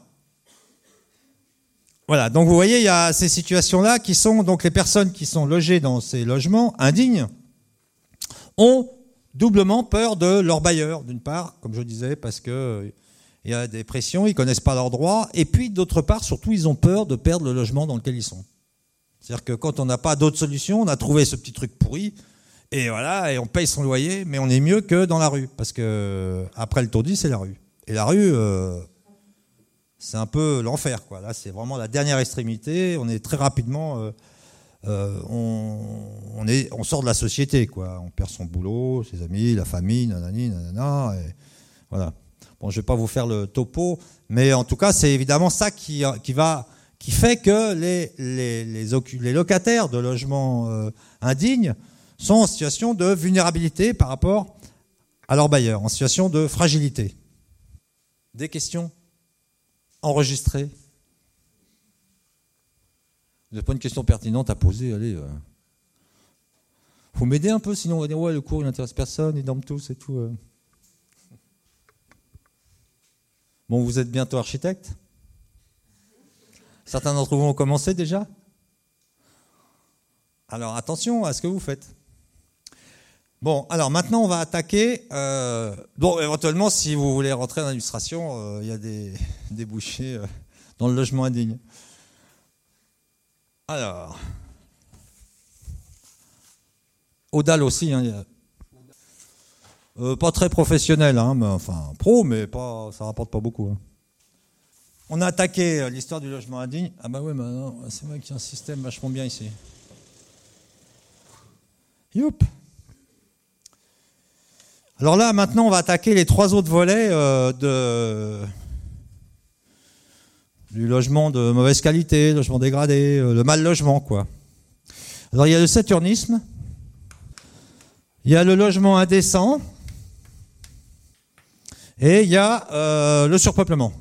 Voilà, donc vous voyez, il y a ces situations-là qui sont... Donc, les personnes qui sont logées dans ces logements indignes ont doublement peur de leur bailleur, d'une part, comme je disais, parce que... Il y a des pressions, ils ne connaissent pas leurs droits. Et puis, d'autre part, surtout, ils ont peur de perdre le logement dans lequel ils sont. C'est-à-dire que quand on n'a pas d'autre solution, on a trouvé ce petit truc pourri, et voilà, et on paye son loyer, mais on est mieux que dans la rue. Parce que après le taudis, c'est la rue. Et la rue, euh, c'est un peu l'enfer, quoi. Là, c'est vraiment la dernière extrémité. On est très rapidement... Euh, euh, on, on, est, on sort de la société, quoi. On perd son boulot, ses amis, la famille, nanani, nanana, et voilà. Bon, je ne vais pas vous faire le topo, mais en tout cas, c'est évidemment ça qui, qui, va, qui fait que les, les, les, les locataires de logements euh, indignes sont en situation de vulnérabilité par rapport à leurs bailleurs, en situation de fragilité. Des questions enregistrées? Vous n'avez pas une question pertinente à poser, allez. Euh. Faut m'aider un peu, sinon on va dire, ouais, le cours, il n'intéresse personne, ils dorment tous et tout. Euh. Bon, vous êtes bientôt architecte? Certains d'entre vous ont commencé déjà? Alors attention à ce que vous faites. Bon, alors maintenant on va attaquer... Euh, bon, éventuellement, si vous voulez rentrer dans l'illustration, euh, il y a des débouchés euh, dans le logement indigne. Alors... Odal aussi, hein, il y a... Euh, pas très professionnel, hein, mais, enfin pro, mais pas, ça rapporte pas beaucoup. Hein. On a attaqué l'histoire du logement indigne. Ah bah ouais, bah c'est vrai qu'il y a un système vachement bien ici. Youp. Alors là, maintenant, on va attaquer les trois autres volets euh, de du logement de mauvaise qualité, logement dégradé, euh, le mal logement, quoi. Alors il y a le saturnisme, il y a le logement indécent. Et il y a euh, le surpeuplement.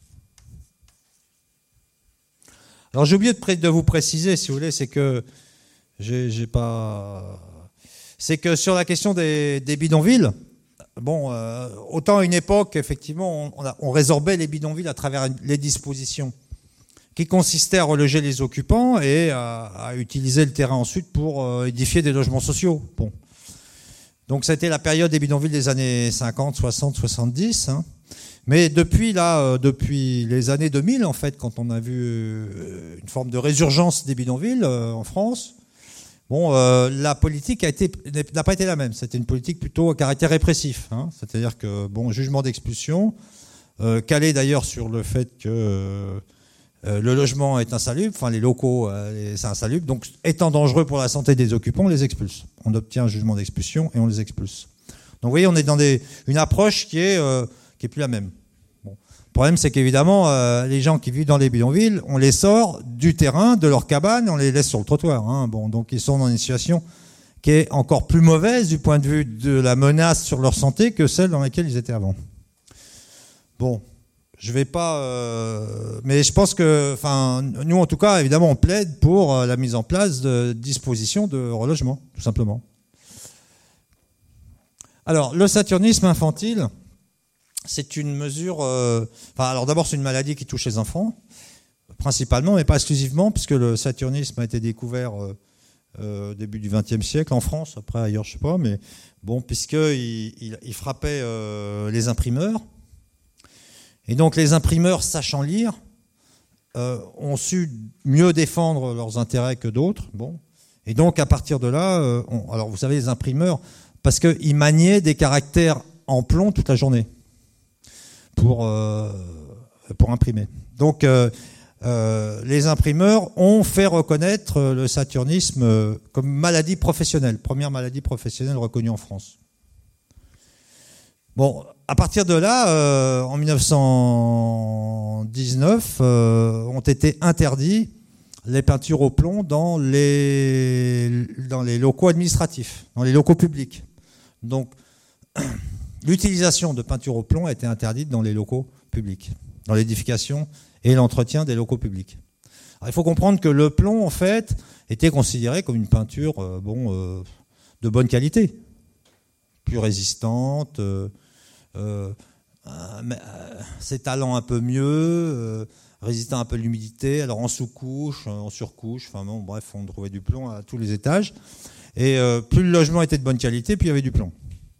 Alors j'ai oublié de, pré- de vous préciser, si vous voulez, c'est que j'ai, j'ai pas, c'est que sur la question des, des bidonvilles, bon, euh, autant à une époque, effectivement, on, on, a, on résorbait les bidonvilles à travers les dispositions qui consistaient à reloger les occupants et à, à utiliser le terrain ensuite pour euh, édifier des logements sociaux. Bon. Donc ça a été la période des bidonvilles des années cinquante, soixante, soixante-dix. Hein. Mais depuis là, euh, depuis les années deux mille, en fait, quand on a vu euh, une forme de résurgence des bidonvilles euh, en France, bon, euh, la politique a été, n'a pas été la même. C'était une politique plutôt à caractère répressif. Hein. C'est-à-dire que, bon, jugement d'expulsion, euh, calé d'ailleurs sur le fait que euh, Euh, le logement est insalubre, enfin les locaux, euh, c'est insalubre, donc étant dangereux pour la santé des occupants, on les expulse. On obtient un jugement d'expulsion et on les expulse. Donc vous voyez, on est dans des, une approche qui est, euh, qui est plus la même. Bon. Le problème, c'est qu'évidemment, euh, les gens qui vivent dans les bidonvilles, on les sort du terrain, de leur cabane, on les laisse sur le trottoir. Hein. Bon, donc ils sont dans une situation qui est encore plus mauvaise du point de vue de la menace sur leur santé que celle dans laquelle ils étaient avant. Bon. Je vais pas, euh, mais je pense que, enfin, nous en tout cas, évidemment, on plaide pour la mise en place de dispositions de relogement, tout simplement. Alors, le saturnisme infantile, c'est une mesure. Euh, enfin, alors d'abord, c'est une maladie qui touche les enfants, principalement, mais pas exclusivement, puisque le saturnisme a été découvert euh, euh, début du vingtième siècle en France, après ailleurs je sais pas, mais bon, puisqu'il il, il frappait euh, les imprimeurs. Et donc les imprimeurs, sachant lire, euh, ont su mieux défendre leurs intérêts que d'autres. Bon. Et donc à partir de là, euh, on, alors vous savez, les imprimeurs, parce qu'ils maniaient des caractères en plomb toute la journée pour, euh, pour imprimer. Donc euh, euh, les imprimeurs ont fait reconnaître le saturnisme comme maladie professionnelle, première maladie professionnelle reconnue en France. Bon, à partir de là, euh, en mille neuf cent dix-neuf, euh, ont été interdits les peintures au plomb dans les, dans les locaux administratifs, dans les locaux publics. Donc, l'utilisation de peinture au plomb a été interdite dans les locaux publics, dans l'édification et l'entretien des locaux publics. Alors, il faut comprendre que le plomb, en fait, était considéré comme une peinture euh, bon, euh, de bonne qualité, plus résistante, euh, euh, euh, s'étalant un peu mieux, euh, résistant un peu à l'humidité, alors en sous-couche, en surcouche, enfin bon, bref, on trouvait du plomb à tous les étages. Et euh, plus le logement était de bonne qualité, plus il y avait du plomb.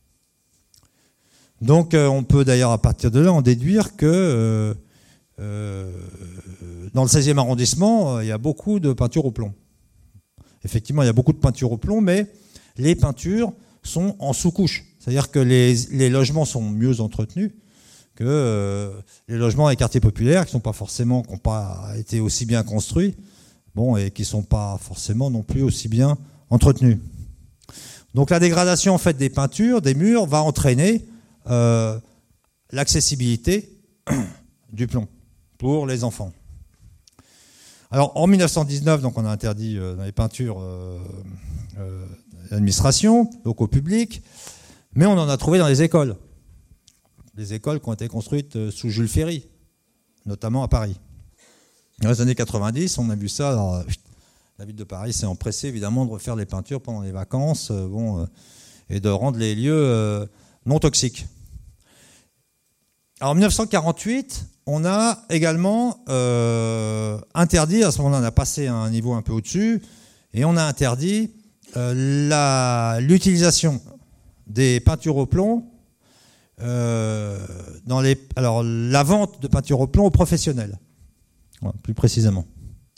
Donc euh, on peut d'ailleurs à partir de là en déduire que euh, euh, dans le seizième arrondissement, euh, il y a beaucoup de peintures au plomb. Effectivement, il y a beaucoup de peintures au plomb, mais les peintures sont en sous-couche. C'est-à-dire que les, les logements sont mieux entretenus que euh, les logements dans les quartiers populaires qui sont pas forcément, qui n'ont pas été aussi bien construits, bon, et qui sont pas forcément non plus aussi bien entretenus. Donc la dégradation en fait des peintures, des murs, va entraîner euh, l'accessibilité du plomb pour les enfants. Alors en mille neuf cent dix-neuf, donc on a interdit euh, dans les peintures euh, euh, l'administration, locaux publics, mais on en a trouvé dans les écoles. Les écoles qui ont été construites sous Jules Ferry, notamment à Paris. Dans les années quatre-vingt-dix, on a vu ça. Alors, la ville de Paris s'est empressée évidemment de refaire les peintures pendant les vacances, euh, bon, euh, et de rendre les lieux euh, non toxiques. Alors en mille neuf cent quarante-huit, on a également euh, interdit, à ce moment-là on a passé à un niveau un peu au-dessus, et on a interdit euh, la, l'utilisation des peintures au plomb, euh, dans les, alors la vente de peinture au plomb aux professionnels, voilà, plus précisément.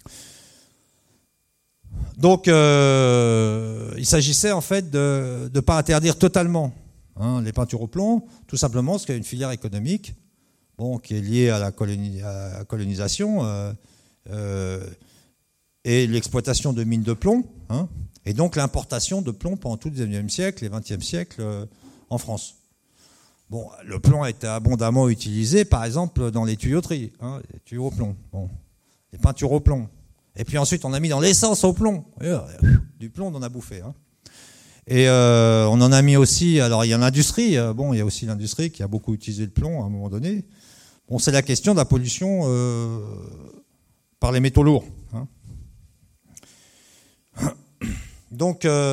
Donc, euh, il s'agissait en fait de ne pas interdire totalement hein, les peintures au plomb, tout simplement parce qu'il y a une filière économique, bon, qui est liée à la, coloni- à la colonisation euh, euh, et l'exploitation de mines de plomb, hein, et donc l'importation de plomb pendant tout le dix-neuvième siècle et vingtième siècle euh, en France. Bon, le plomb a été abondamment utilisé, par exemple, dans les tuyauteries, hein, les tuyaux au plomb, bon, les peintures au plomb. Et puis ensuite, on a mis dans l'essence au plomb. Et, euh, du plomb, on en a bouffé. Hein. Et euh, on en a mis aussi, alors il y a l'industrie, euh, bon, il y a aussi l'industrie qui a beaucoup utilisé le plomb à un moment donné. Bon, c'est la question de la pollution euh, par les métaux lourds. Hein. Donc, euh,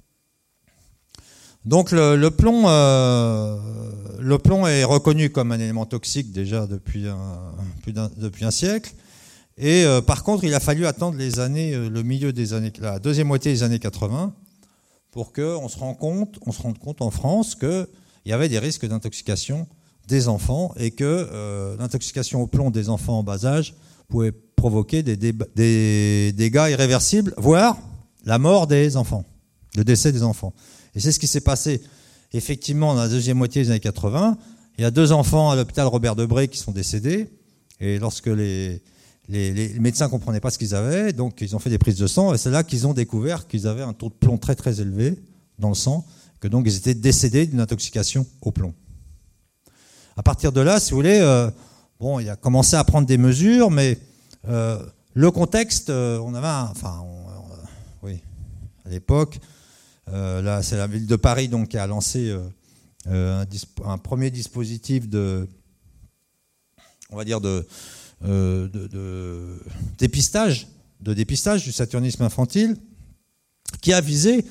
donc le, le, plomb, euh, le plomb est reconnu comme un élément toxique déjà depuis un, plus d'un, depuis un siècle. Et euh, par contre, il a fallu attendre les années, euh, le milieu des années, la deuxième moitié des années quatre-vingts, pour qu'on se rende compte, on se rende compte en France qu'il y avait des risques d'intoxication des enfants et que euh, l'intoxication au plomb des enfants en bas âge pouvait provoquer des, dé- des dégâts irréversibles, voire la mort des enfants, le décès des enfants. Et c'est ce qui s'est passé effectivement dans la deuxième moitié des années quatre-vingts. Il y a deux enfants à l'hôpital Robert Debré qui sont décédés, et lorsque les Les, les médecins ne comprenaient pas ce qu'ils avaient, donc ils ont fait des prises de sang, et c'est là qu'ils ont découvert qu'ils avaient un taux de plomb très très élevé dans le sang, que donc ils étaient décédés d'une intoxication au plomb. À partir de là, si vous voulez, euh, bon, il a commencé à prendre des mesures, mais euh, le contexte, euh, on avait, un, enfin, on, euh, oui, à l'époque, euh, là, c'est la ville de Paris donc qui a lancé euh, euh, un, disp- un premier dispositif de, on va dire de Euh, de, de dépistage, de dépistage du saturnisme infantile, qui a visé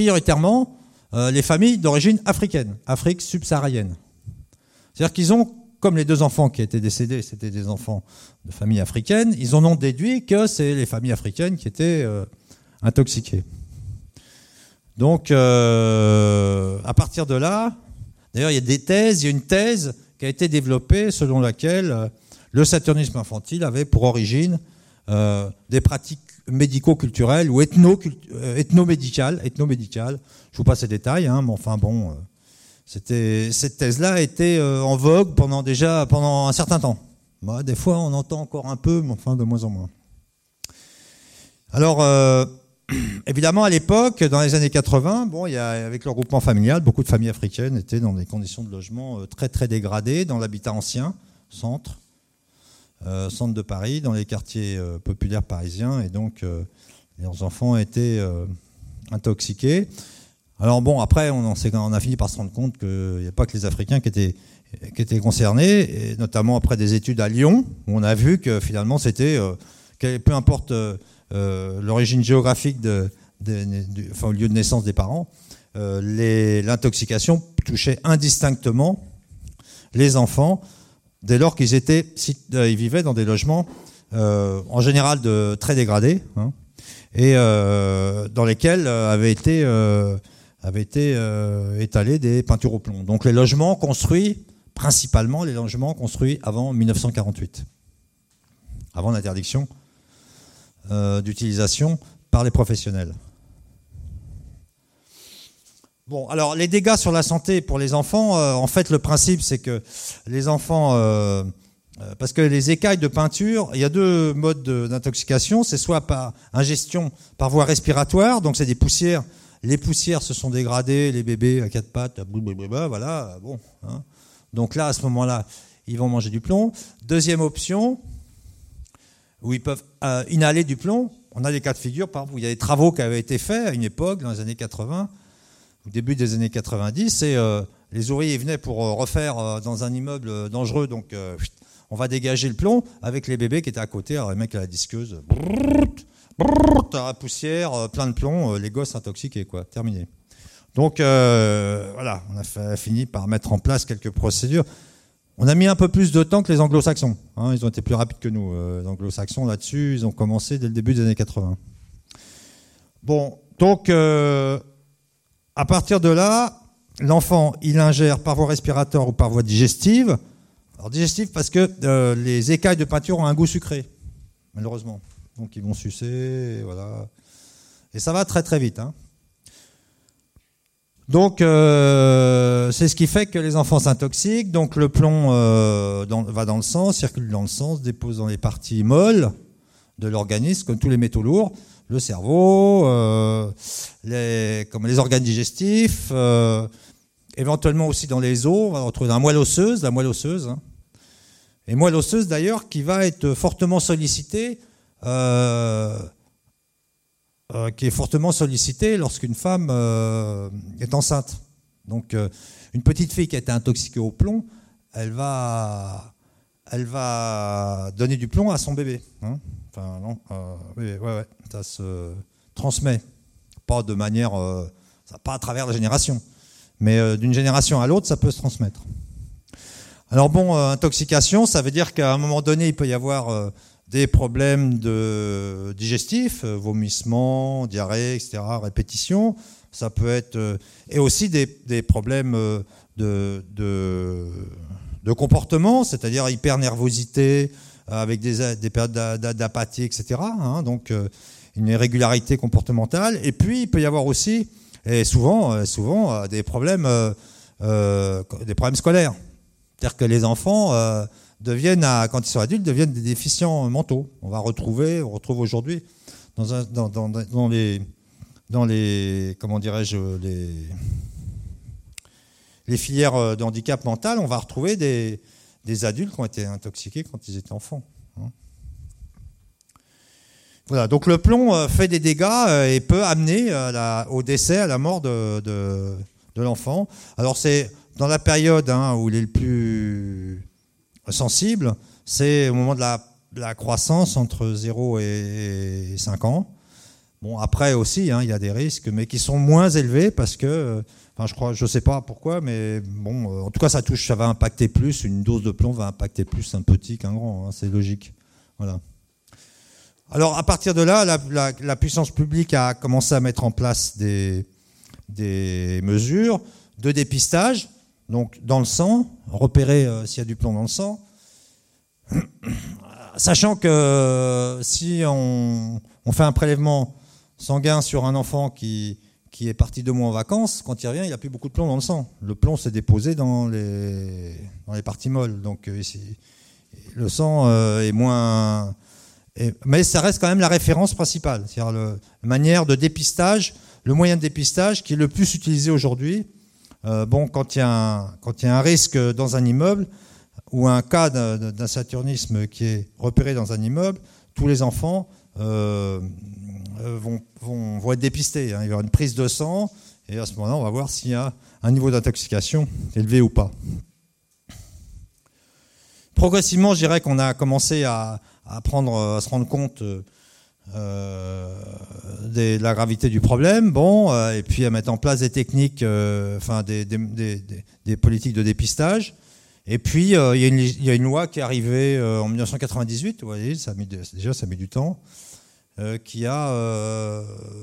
prioritairement euh, les familles d'origine africaine, Afrique subsaharienne. C'est-à-dire qu'ils ont comme les deux enfants qui étaient décédés, c'était des enfants de familles africaines, ils en ont déduit que c'est les familles africaines qui étaient euh, intoxiquées. Donc, euh, à partir de là, d'ailleurs, il y a des thèses, il y a une thèse qui a été développée selon laquelle euh, le saturnisme infantile avait pour origine euh, des pratiques médico-culturelles ou ethno, euh, ethno-médicales. Ethno-médicales. Je vous passe les détails, hein, mais enfin bon, euh, c'était, cette thèse-là était euh, en vogue pendant déjà pendant un certain temps. Bah, des fois, on entend encore un peu, mais enfin de moins en moins. Alors, euh, évidemment, à l'époque, dans les années quatre-vingts, bon, il y a, avec le regroupement familial, beaucoup de familles africaines étaient dans des conditions de logement euh, très très dégradées, dans l'habitat ancien, centre, euh, centre de Paris, dans les quartiers euh, populaires parisiens, et donc euh, leurs enfants étaient euh, intoxiqués. Alors bon, après, on, on a fini par se rendre compte qu'il n'y a pas que les Africains qui étaient, qui étaient concernés, et notamment après des études à Lyon, où on a vu que finalement c'était, euh, peu importe euh, euh, l'origine géographique, de, de, de, enfin, au lieu de naissance des parents, euh, les, l'intoxication touchait indistinctement les enfants, dès lors qu'ils étaient, ils vivaient dans des logements euh, en général de, très dégradés, hein, et euh, dans lesquels avaient été... Euh, avaient été euh, étalés des peintures au plomb. Donc les logements construits, principalement les logements construits avant mille neuf cent quarante-huit, avant l'interdiction euh, d'utilisation par les professionnels. Bon, alors les dégâts sur la santé pour les enfants, euh, en fait le principe c'est que les enfants, euh, euh, parce que les écailles de peinture, il y a deux modes de, d'intoxication, c'est soit par ingestion par voie respiratoire, donc c'est des poussières. Les poussières se sont dégradées, les bébés à quatre pattes, blablabla, voilà, bon. Hein. Donc là, à ce moment-là, ils vont manger du plomb. Deuxième option, où ils peuvent euh, inhaler du plomb. On a des cas de figure, par exemple, où il y a des travaux qui avaient été faits à une époque, dans les années quatre-vingts, au début des années quatre-vingt-dix, et euh, les ouvriers venaient pour euh, refaire euh, dans un immeuble dangereux, donc euh, on va dégager le plomb, avec les bébés qui étaient à côté, alors les mecs à la disqueuse, la poussière, plein de plomb, les gosses intoxiqués, quoi, terminé. Donc euh, voilà, on a fait, fini par mettre en place quelques procédures. On a mis un peu plus de temps que les anglo-saxons, hein, ils ont été plus rapides que nous. Euh, les anglo-saxons là-dessus, ils ont commencé dès le début des années quatre-vingts. Bon, donc euh, à partir de là, l'enfant, il ingère par voie respiratoire ou par voie digestive. Alors digestive parce que euh, les écailles de peinture ont un goût sucré, malheureusement. Donc ils vont sucer, et voilà. Et ça va très très vite. Hein. Donc euh, c'est ce qui fait que les enfants s'intoxiquent. Donc le plomb euh, dans, va dans le sang, circule dans le sang, se dépose dans les parties molles de l'organisme, comme tous les métaux lourds, le cerveau, euh, les, comme les organes digestifs, euh, éventuellement aussi dans les os. On va retrouver la moelle osseuse, la moelle osseuse. Hein. Et moelle osseuse d'ailleurs qui va être fortement sollicitée. Euh, euh, qui est fortement sollicité lorsqu'une femme euh, est enceinte. Donc, euh, une petite fille qui a été intoxiquée au plomb, elle va, elle va donner du plomb à son bébé. Hein. Enfin, non, euh, oui, ouais, ouais, ça se transmet, pas de manière, euh, ça, pas à travers la génération, mais euh, d'une génération à l'autre, ça peut se transmettre. Alors bon, euh, intoxication, ça veut dire qu'à un moment donné, il peut y avoir euh, des problèmes de digestifs, euh, vomissements, diarrhée, et cetera, répétition. Ça peut être euh, et aussi des, des problèmes euh, de, de, de comportement, c'est-à-dire hypernervosité euh, avec des, des périodes d'apathie, et cetera. Hein, donc euh, une irrégularité comportementale. Et puis il peut y avoir aussi, et souvent, euh, souvent euh, des problèmes, euh, euh, des problèmes scolaires. C'est-à-dire que les enfants euh, deviennent, à, quand ils sont adultes, deviennent des déficients mentaux. On va retrouver, on retrouve aujourd'hui dans, un, dans, dans, dans les, dans les, comment dirais-je, les, les filières de handicap mental, on va retrouver des, des adultes qui ont été intoxiqués quand ils étaient enfants. Hein. Voilà, donc le plomb fait des dégâts et peut amener à la, au décès, à la mort de, de, de l'enfant. Alors c'est dans la période hein, où il est le plus sensible, c'est au moment de la, de la croissance entre zéro et cinq ans. Bon, après aussi, hein, il y a des risques, mais qui sont moins élevés parce que, euh, enfin, je crois, je sais pas pourquoi, mais bon, euh, en tout cas, ça touche, ça va impacter plus. Une dose de plomb va impacter plus un petit qu'un grand. Hein, c'est logique. Voilà. Alors, à partir de là, la, la, la puissance publique a commencé à mettre en place des, des mesures de dépistage, donc dans le sang, repérer euh, s'il y a du plomb dans le sang, sachant que euh, si on, on fait un prélèvement sanguin sur un enfant qui, qui est parti deux mois en vacances, quand il revient, il n'y a plus beaucoup de plomb dans le sang. Le plomb s'est déposé dans les, dans les parties molles, donc euh, ici, le sang euh, est moins... Et, mais ça reste quand même la référence principale, c'est-à-dire le, la manière de dépistage, le moyen de dépistage qui est le plus utilisé aujourd'hui. Euh, bon, quand il y a un, quand il y a un risque dans un immeuble ou un cas d'un, d'un saturnisme qui est repéré dans un immeuble, tous les enfants euh, vont, vont, vont être dépistés. Hein. Il y aura une prise de sang et à ce moment-là, on va voir s'il y a un niveau d'intoxication élevé ou pas. Progressivement, je dirais qu'on a commencé à à prendre, à se rendre compte euh, de la gravité du problème, bon, euh, et puis à mettre en place des techniques, euh, enfin des, des, des, des politiques de dépistage. Et puis euh, il y a une, il y a une loi qui est arrivée euh, en dix-neuf cent quatre-vingt-dix-huit, vous voyez, ça a mis, déjà ça a mis du temps, euh, qui a euh,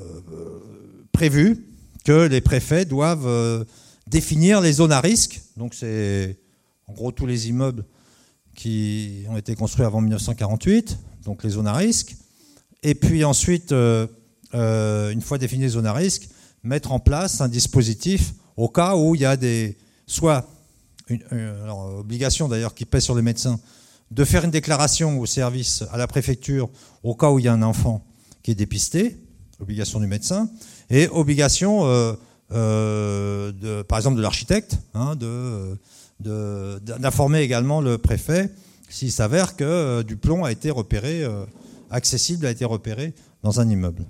prévu que les préfets doivent euh, définir les zones à risque. Donc c'est en gros tous les immeubles qui ont été construits avant dix-neuf cent quarante-huit, donc les zones à risque. Et puis ensuite, euh, euh, une fois définies les zones à risque, mettre en place un dispositif au cas où il y a des, soit une, une alors, obligation d'ailleurs qui pèse sur les médecins, de faire une déclaration au service, à la préfecture, au cas où il y a un enfant qui est dépisté, obligation du médecin, et obligation, euh, euh, de, par exemple, de l'architecte, hein, de... De, d'informer également le préfet s'il s'avère que euh, du plomb a été repéré, euh, accessible a été repéré dans un immeuble.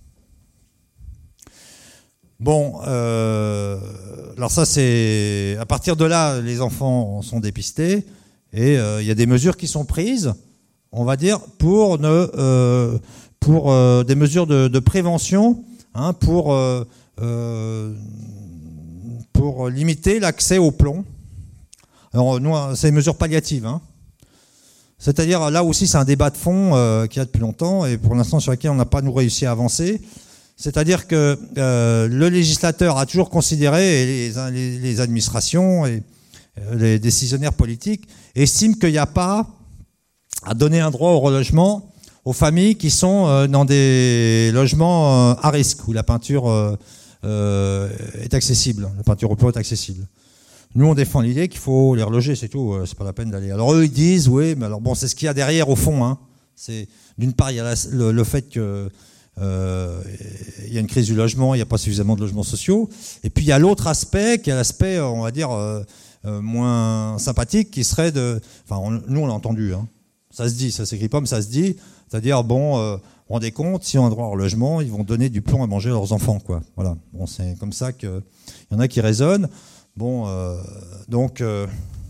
Bon, euh, alors ça c'est... À partir de là, les enfants sont dépistés et euh, il y a des mesures qui sont prises, on va dire, pour, ne, euh, pour euh, des mesures de, de prévention, hein, pour, euh, euh, pour limiter l'accès au plomb. Alors, nous, c'est des mesures palliatives. Hein. C'est-à-dire, là aussi, c'est un débat de fond euh, qu'il y a depuis longtemps et pour l'instant sur lequel on n'a pas nous réussi à avancer. C'est-à-dire que euh, le législateur a toujours considéré, et les, les, les administrations et euh, les décisionnaires politiques estiment qu'il n'y a pas à donner un droit au relogement aux familles qui sont euh, dans des logements euh, à risque, où la peinture euh, euh, est accessible, la peinture au plomb est accessible. Nous, on défend l'idée qu'il faut les reloger, c'est tout. C'est pas la peine d'aller. Alors eux, ils disent, oui, mais alors bon, c'est ce qu'il y a derrière au fond. Hein. C'est d'une part, il y a la, le, le fait que euh, il y a une crise du logement, il n'y a pas suffisamment de logements sociaux. Et puis il y a l'autre aspect, qui est l'aspect, on va dire, euh, euh, moins sympathique, qui serait de. Enfin, on, nous, on l'a entendu. Hein. Ça se dit, ça s'écrit pas, mais ça se dit. C'est-à-dire, bon, euh, vous vous rendez compte, si on a droit au logement, ils vont donner du plomb à manger à leurs enfants, quoi. Voilà. Bon, c'est comme ça que il y en a qui raisonnent. Bon, euh, donc, euh,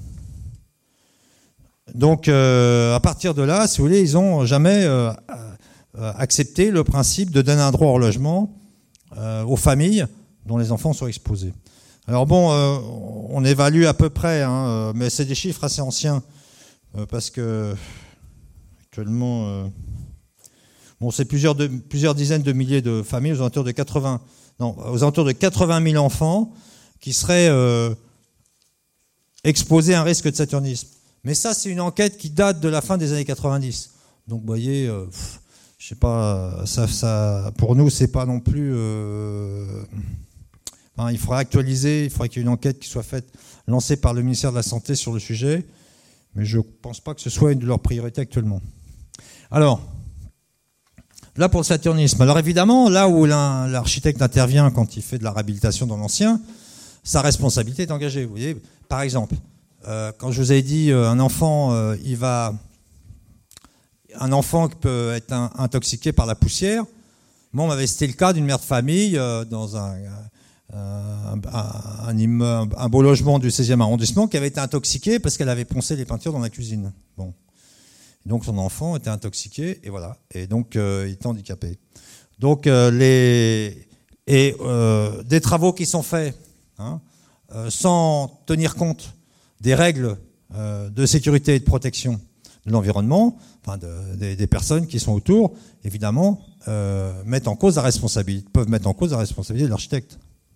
donc euh, à partir de là, si vous voulez, ils n'ont jamais euh, accepté le principe de donner un droit au logement euh, aux familles dont les enfants sont exposés. Alors bon, euh, on évalue à peu près, hein, mais c'est des chiffres assez anciens, euh, parce que actuellement, euh, bon, c'est plusieurs, de, plusieurs dizaines de milliers de familles, aux alentours de quatre-vingts, non, aux alentours de quatre-vingt mille enfants qui seraient euh, exposés à un risque de saturnisme. Mais ça, c'est une enquête qui date de la fin des années quatre-vingt-dix. Donc, vous voyez, euh, pff, je sais pas, ça, ça, pour nous, c'est pas non plus. Euh, enfin, il faudrait actualiser, il faudrait qu'il y ait une enquête qui soit faite, lancée par le ministère de la Santé sur le sujet. Mais je pense pas que ce soit une de leurs priorités actuellement. Alors, là pour le saturnisme. Alors évidemment, là où l'architecte intervient quand il fait de la réhabilitation dans l'ancien, sa responsabilité est engagée. Vous voyez, par exemple, euh, quand je vous ai dit euh, un enfant, euh, il va, un enfant qui peut être un, intoxiqué par la poussière. Moi, on m'avait cité le cas d'une mère de famille euh, dans un, euh, un, un, immeuble, un beau logement du seizième arrondissement qui avait été intoxiqué parce qu'elle avait poncé les peintures dans la cuisine. Bon, et donc son enfant était intoxiqué et voilà, et donc euh, il était handicapé. Donc, euh, les, et euh, des travaux qui sont faits hein, euh, sans tenir compte des règles euh, de sécurité et de protection de l'environnement, enfin de, des, des personnes qui sont autour, évidemment, euh, mettent en cause la responsabilité, peuvent mettre en cause la responsabilité de l'architecte.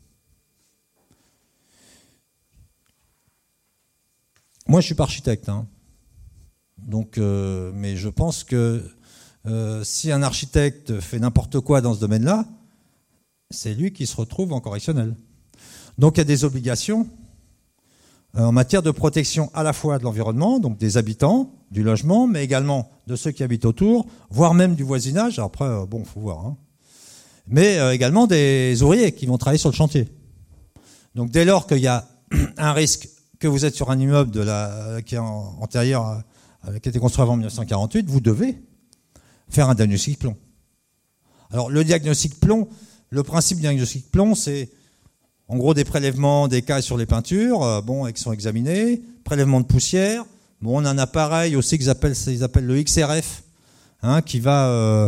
Moi, je suis pas architecte, hein. Donc, euh, mais je pense que euh, si un architecte fait n'importe quoi dans ce domaine-là, c'est lui qui se retrouve en correctionnel. Donc, il y a des obligations euh, en matière de protection à la fois de l'environnement, donc des habitants, du logement, mais également de ceux qui habitent autour, voire même du voisinage. Après, euh, bon, faut voir. Hein. Mais euh, également des ouvriers qui vont travailler sur le chantier. Donc, dès lors qu'il y a un risque que vous êtes sur un immeuble de la, qui est en, antérieur, à, qui a été construit avant mille neuf cent quarante-huit, vous devez faire un diagnostic plomb. Alors, le diagnostic plomb, le principe du diagnostic plomb, c'est en gros des prélèvements d'écailles sur les peintures, euh, bon, qui sont examinés, prélèvement de poussière. Bon, on a un appareil aussi qu'ils appellent, ils appellent le X R F, hein, qui va, euh,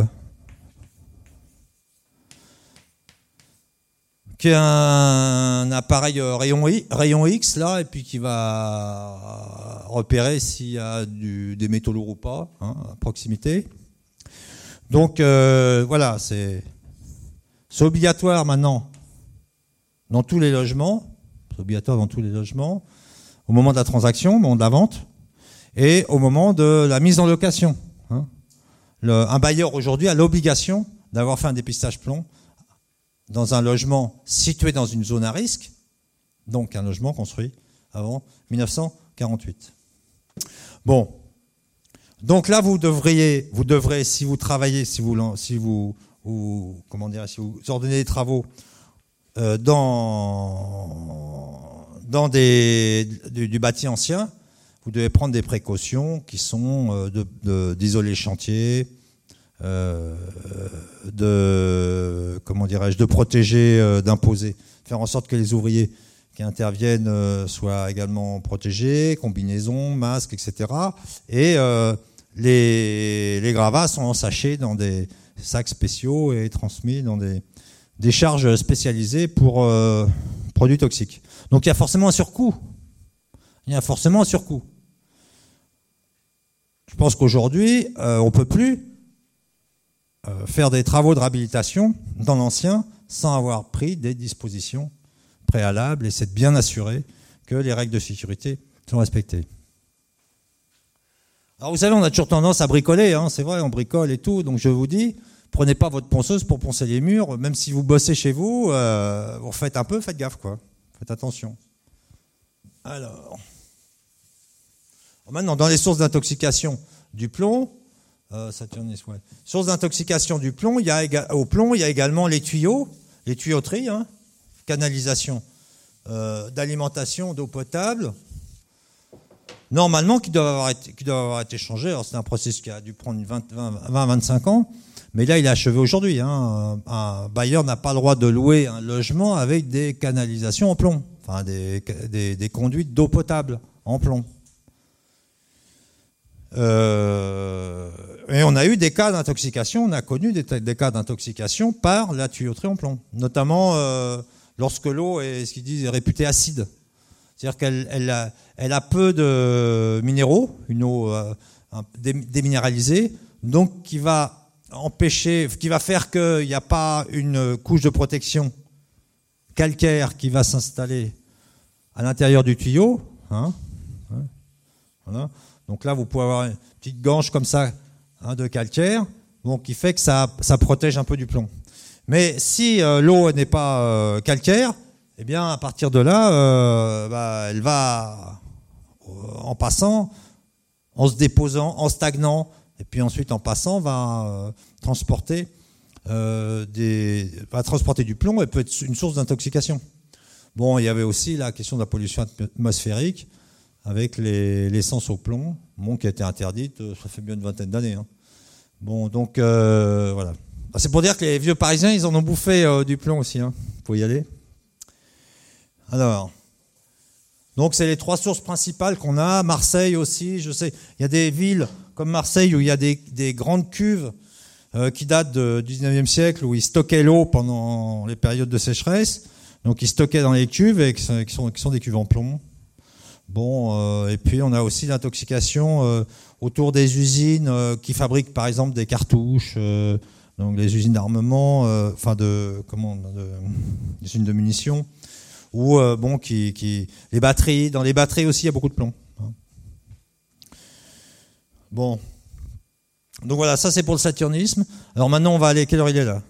qui est un appareil rayon, rayon X là, et puis qui va repérer s'il y a du, des métaux lourds ou pas, hein, à proximité. Donc euh, voilà, c'est, c'est obligatoire maintenant dans tous les logements, c'est obligatoire dans tous les logements, au moment de la transaction, au moment de la vente, et au moment de la mise en location. Hein. Le, un bailleur aujourd'hui a l'obligation d'avoir fait un dépistage plomb dans un logement situé dans une zone à risque, donc un logement construit avant mille neuf cent quarante-huit. Bon, donc là vous devriez, vous devrez, si vous travaillez, si vous, si vous, ou, comment dire, si vous ordonnez des travaux euh, dans dans des du, du bâti ancien, vous devez prendre des précautions qui sont euh, de, de, d'isoler le chantier. Euh, de comment dirais-je de protéger, euh, d'imposer, faire en sorte que les ouvriers qui interviennent euh, soient également protégés, combinaisons, masques, et cetera. Et euh, les, les gravats sont ensachés dans des sacs spéciaux et transmis dans des, des charges spécialisées pour euh, produits toxiques. Donc il y a forcément un surcoût. Il y a forcément un surcoût. Je pense qu'aujourd'hui, euh, on peut plus faire des travaux de réhabilitation dans l'ancien sans avoir pris des dispositions préalables et c'est bien assuré que les règles de sécurité sont respectées. Alors vous savez, on a toujours tendance à bricoler, hein, c'est vrai, on bricole et tout, donc je vous dis, prenez pas votre ponceuse pour poncer les murs, même si vous bossez chez vous, euh, vous faites un peu, faites gaffe, quoi. Faites attention. Alors, maintenant, dans les sources d'intoxication du plomb, Euh, Saturnis, ouais. Source d'intoxication du plomb, il y a au plomb, il y a également les tuyaux, les tuyauteries, hein, canalisation euh, d'alimentation d'eau potable, normalement qui doivent avoir été, qui doivent avoir été changés. Alors c'est un processus qui a dû prendre vingt à vingt-cinq ans, mais là il est achevé aujourd'hui. Hein. Un bailleur n'a pas le droit de louer un logement avec des canalisations en plomb, enfin des, des, des conduites d'eau potable en plomb. Euh, et on a eu des cas d'intoxication, on a connu des, des cas d'intoxication par la tuyauterie en plomb, notamment euh, lorsque l'eau est, ce qu'ils disent, est réputée acide. C'est-à-dire qu'elle elle a, elle a peu de minéraux, une eau euh, déminéralisée, donc qui va empêcher, qui va faire qu'il n'y a pas une couche de protection calcaire qui va s'installer à l'intérieur du tuyau. Hein, ouais, voilà. Donc là, vous pouvez avoir une petite ganche comme ça, hein, de calcaire, bon, qui fait que ça, ça protège un peu du plomb. Mais si euh, l'eau n'est pas euh, calcaire, eh bien, à partir de là, euh, bah, elle va, euh, en passant, en se déposant, en stagnant, et puis ensuite en passant, va euh, transporter euh, des, va transporter du plomb et peut être une source d'intoxication. Bon, il y avait aussi la question de la pollution atmosphérique, avec les, l'essence au plomb, bon, qui a été interdite, ça fait bien une vingtaine d'années. Hein. Bon, donc euh, voilà. C'est pour dire que les vieux Parisiens, ils en ont bouffé euh, du plomb aussi. Hein. Faut y aller. Alors, donc c'est les trois sources principales qu'on a. Marseille aussi, je sais, il y a des villes comme Marseille où il y a des, des grandes cuves euh, qui date du dix-neuvième siècle, où ils stockaient l'eau pendant les périodes de sécheresse. Donc ils stockaient dans les cuves, et qui sont, qui sont des cuves en plomb. Bon, euh, et puis on a aussi l'intoxication euh, autour des usines euh, qui fabriquent par exemple des cartouches, euh, donc les usines d'armement, euh, enfin de comment, de, des usines de munitions, ou euh, bon, qui, qui les batteries. Dans les batteries aussi, il y a beaucoup de plomb. Bon, donc voilà, ça c'est pour le saturnisme. Alors maintenant, on va aller. Quelle heure il est là?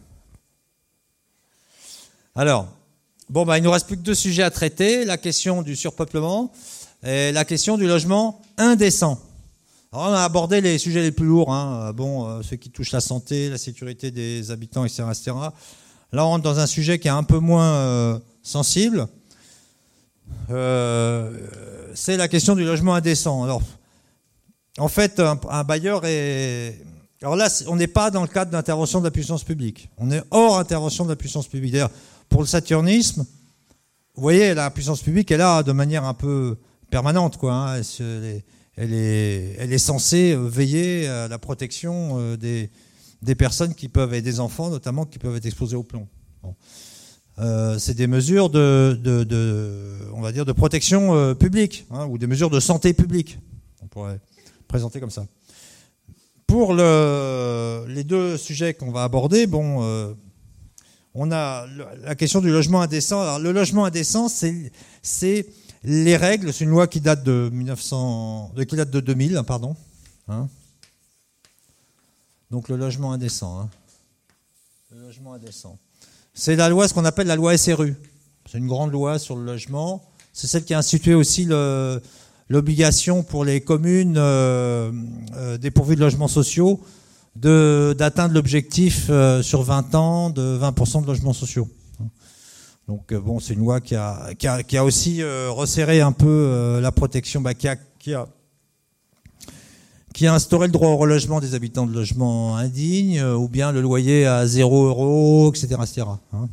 Alors, bon, bah il nous reste plus que deux sujets à traiter, la question du surpeuplement et la question du logement indécent. Alors on a abordé les sujets les plus lourds, hein, bon, euh, ceux qui touchent la santé, la sécurité des habitants, et cetera, et cetera. Là, on rentre dans un sujet qui est un peu moins euh, sensible. Euh, c'est la question du logement indécent. Alors, en fait, un, un bailleur est... Alors là, on n'est pas dans le cadre d'intervention de la puissance publique. On est hors intervention de la puissance publique. D'ailleurs, pour le saturnisme, vous voyez, la puissance publique est là de manière un peu permanente, quoi. Hein. Elle, se, elle, est, elle est censée veiller à la protection des, des personnes qui peuvent, et des enfants notamment, qui peuvent être exposés au plomb. Bon. Euh, c'est des mesures de, de, de, on va dire, de protection euh, publique, hein, ou des mesures de santé publique. On pourrait présenter comme ça. Pour le, les deux sujets qu'on va aborder, bon, euh, on a la question du logement indécent. Alors, le logement indécent, c'est, c'est les règles. C'est une loi qui date de mille neuf cents, qui date de deux mille, pardon. Hein. Donc le logement indécent. Hein. Le logement indécent. C'est la loi, ce qu'on appelle la loi S R U. C'est une grande loi sur le logement. C'est celle qui a institué aussi le, l'obligation pour les communes euh, euh, dépourvues de logements sociaux de, d'atteindre l'objectif euh, sur vingt ans de vingt pour cent de logements sociaux. Donc euh, bon, c'est une loi qui a, qui a, qui a aussi euh, resserré un peu euh, la protection, bah, qui a, qui a qui a instauré le droit au relogement des habitants de logements indignes, euh, ou bien le loyer à zéro euro, et cetera, et cetera. Hein.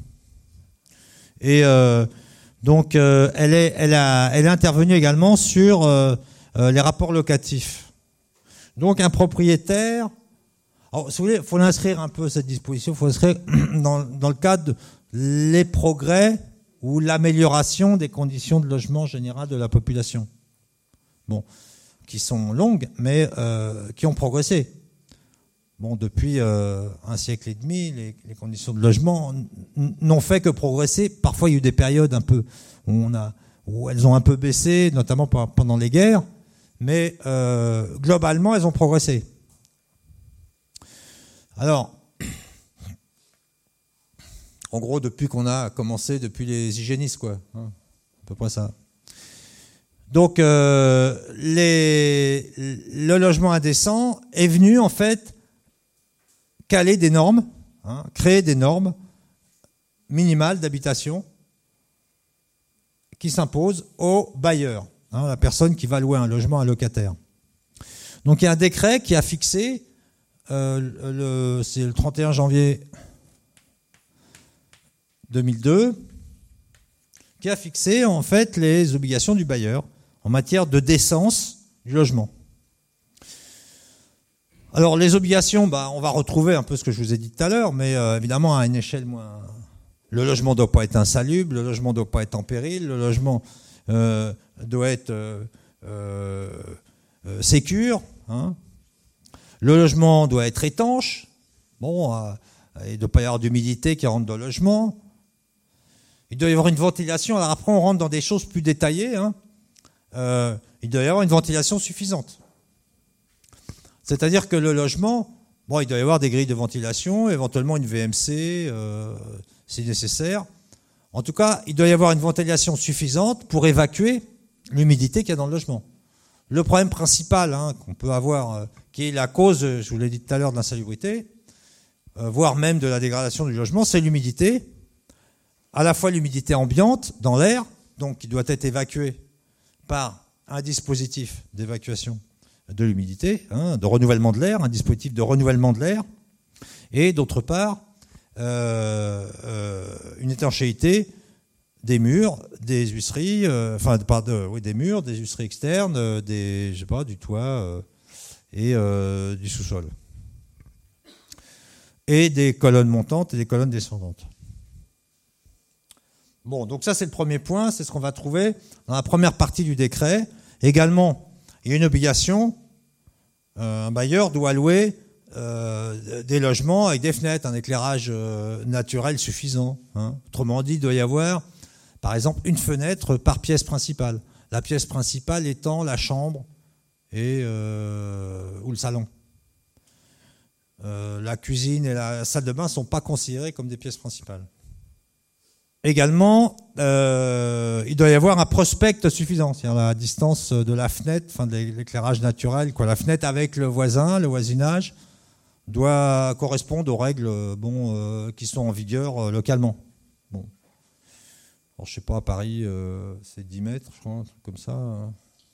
Et euh, donc, euh, elle est, elle a, elle est intervenue également sur euh, euh, les rapports locatifs. Donc, un propriétaire. Alors, si vous voulez, il faut l'inscrire un peu cette disposition. Il faut l'inscrire dans, dans le cadre de les progrès ou l'amélioration des conditions de logement général de la population. Bon. Qui sont longues, mais euh, qui ont progressé. Bon, depuis euh, un siècle et demi, les, les conditions de logement n- n'ont fait que progresser. Parfois, il y a eu des périodes un peu où, on a, où elles ont un peu baissé, notamment pendant les guerres, mais euh, globalement, elles ont progressé. Alors, en gros, depuis qu'on a commencé, depuis les hygiénistes, quoi, hein, à peu près ça. Donc, euh, les, le logement indécent est venu, en fait, caler des normes, hein, créer des normes minimales d'habitation qui s'imposent aux bailleurs, hein, la personne qui va louer un logement à un locataire. Donc, il y a un décret qui a fixé, euh, le, c'est le trente et un janvier deux mille deux, qui a fixé, en fait, les obligations du bailleur en matière de décence du logement. Alors, les obligations, bah, on va retrouver un peu ce que je vous ai dit tout à l'heure, mais euh, évidemment à une échelle moins... Le logement ne doit pas être insalubre, le logement ne doit pas être en péril, le logement euh, doit être euh, euh, euh, sécure, hein. Le logement doit être étanche, bon, euh, il ne doit pas y avoir d'humidité qui rentre dans le logement. Il doit y avoir une ventilation. Alors après, on rentre dans des choses plus détaillées, hein. Euh, il doit y avoir une ventilation suffisante. C'est-à-dire que le logement, bon, il doit y avoir des grilles de ventilation, éventuellement une V M C, euh, si nécessaire. En tout cas, il doit y avoir une ventilation suffisante pour évacuer l'humidité qu'il y a dans le logement. Le problème principal, hein, qu'on peut avoir, euh, qui est la cause, je vous l'ai dit tout à l'heure, de l'insalubrité, euh, voire même de la dégradation du logement, c'est l'humidité. À la fois l'humidité ambiante dans l'air, donc qui doit être évacuée par un dispositif d'évacuation de l'humidité, hein, de renouvellement de l'air, un dispositif de renouvellement de l'air, et d'autre part, euh, euh, une étanchéité des murs, des huisseries, euh, enfin, pardon, oui, des murs, des huisseries externes, euh, des, je sais pas, du toit euh, et euh, du sous-sol. et des colonnes montantes et des colonnes descendantes. Bon, donc ça c'est le premier point, c'est ce qu'on va trouver dans la première partie du décret. Également, il y a une obligation, euh, un bailleur doit louer euh, des logements avec des fenêtres, un éclairage euh, naturel suffisant. Hein. Autrement dit, il doit y avoir, par exemple, une fenêtre par pièce principale. La pièce principale étant la chambre et, euh, ou le salon. Euh, la cuisine et la salle de bain ne sont pas considérées comme des pièces principales. Également, euh, il doit y avoir un prospect suffisant, c'est-à-dire la distance de la fenêtre, enfin de l'éclairage naturel, quoi. La fenêtre avec le voisin, le voisinage, doit correspondre aux règles bon, euh, qui sont en vigueur euh, localement. Bon. Alors, je ne sais pas, à Paris, euh, c'est dix mètres, je crois, un truc comme ça. Hein.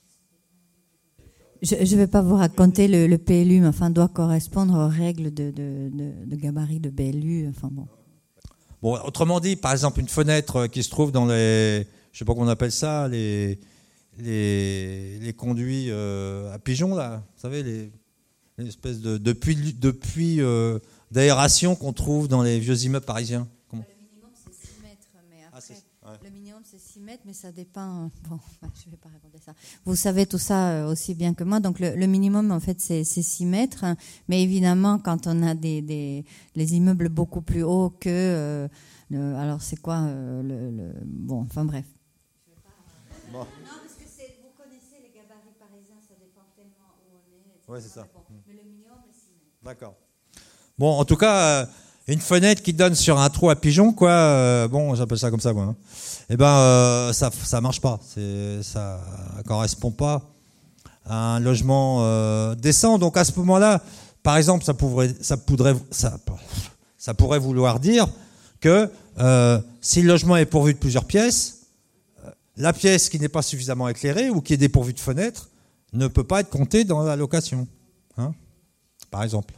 Je ne vais pas vous raconter le, le P L U, mais enfin, doit correspondre aux règles de, de, de, de gabarit de B L U. Enfin, bon. Bon, autrement dit, par exemple, une fenêtre qui se trouve dans les, je sais pas comment on appelle ça, les, les, les conduits euh, à pigeons, là, vous savez, les, les espèces de, de puits, de puits euh, d'aération qu'on trouve dans les vieux immeubles parisiens. Comment ? Le minimum, c'est six mètres, mais après, ah, c'est, ouais. le minimum, c'est six mètres, mais ça dépend. Bon, bah, je ne vais pas raconter ça. Vous savez tout ça aussi bien que moi. Donc, le, le minimum, en fait, c'est, c'est six mètres. Mais évidemment, quand on a des, des les immeubles beaucoup plus hauts que... Euh, le, alors, c'est quoi euh, le, le... Bon, enfin, bref. Bon. Non, parce que c'est, vous connaissez les gabarits parisiens, ça dépend tellement où on est. Oui, c'est ça. Bon, mais le minimum, c'est six mètres. D'accord. Bon, en tout cas... Euh, Une fenêtre qui donne sur un trou à pigeon, quoi. Euh, bon, j'appelle ça comme ça, quoi. Hein. Eh ben, euh, ça, ça marche pas. C'est, ça correspond pas à un logement euh, décent. Donc à ce moment-là, par exemple, ça pourrait, ça pourrait, ça, ça pourrait vouloir dire que euh, si le logement est pourvu de plusieurs pièces, la pièce qui n'est pas suffisamment éclairée ou qui est dépourvue de fenêtres ne peut pas être comptée dans la location. Hein, par exemple.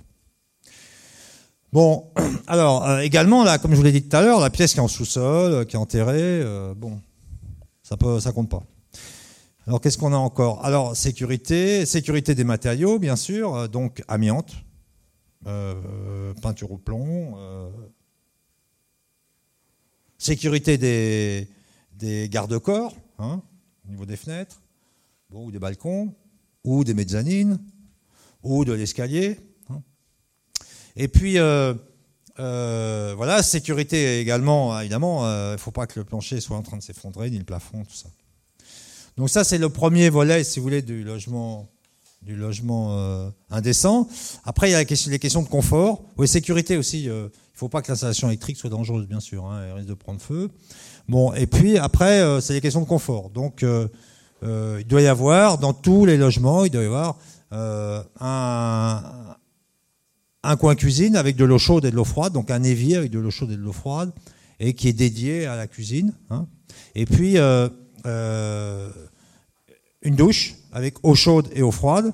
Bon, alors euh, également là, comme je vous l'ai dit tout à l'heure, la pièce qui est en sous-sol, euh, qui est enterrée, euh, bon, ça peut, ça compte pas. Alors qu'est-ce qu'on a encore ? Alors sécurité, sécurité des matériaux, bien sûr, euh, donc amiante, euh, peinture au plomb, euh, sécurité des, des garde-corps, hein, au niveau des fenêtres, bon, ou des balcons, ou des mezzanines, ou de l'escalier. Et puis, euh, euh, voilà, sécurité également, évidemment, il euh, ne faut pas que le plancher soit en train de s'effondrer, ni le plafond, tout ça. Donc ça, c'est le premier volet, si vous voulez, du logement, du logement euh, indécent. Après, il y a les questions, les questions de confort. Oui, sécurité aussi, euh, il ne faut pas que l'installation électrique soit dangereuse, bien sûr, hein, elle risque de prendre feu. Bon, et puis après, euh, c'est les questions de confort. Donc, euh, euh, il doit y avoir, dans tous les logements, il doit y avoir euh, un... un coin cuisine avec de l'eau chaude et de l'eau froide, donc un évier avec de l'eau chaude et de l'eau froide, et qui est dédié à la cuisine. Hein. Et puis, euh, euh, une douche avec eau chaude et eau froide,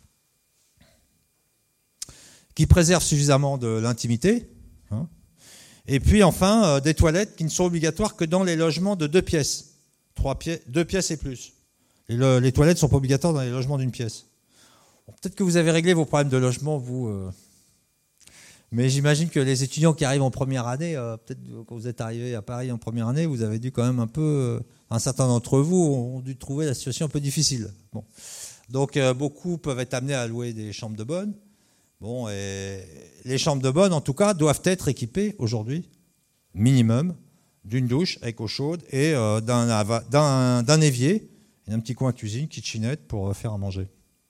qui préserve suffisamment de l'intimité. Hein. Et puis, enfin, euh, des toilettes qui ne sont obligatoires que dans les logements de deux pièces. Trois pièces, deux pièces et plus. Et le, les toilettes ne sont pas obligatoires dans les logements d'une pièce. Bon, peut-être que vous avez réglé vos problèmes de logement, vous... Euh, Mais j'imagine que les étudiants qui arrivent en première année, euh, peut-être quand vous êtes arrivés à Paris en première année, vous avez dû quand même un peu, euh, un certain d'entre vous ont dû trouver la situation un peu difficile. Bon. Donc euh, beaucoup peuvent être amenés à louer des chambres de bonne. Bon, et les chambres de bonne, en tout cas, doivent être équipées aujourd'hui, minimum, d'une douche avec eau chaude et euh, d'un, d'un, d'un évier et d'un petit coin cuisine, kitchenette pour faire à manger.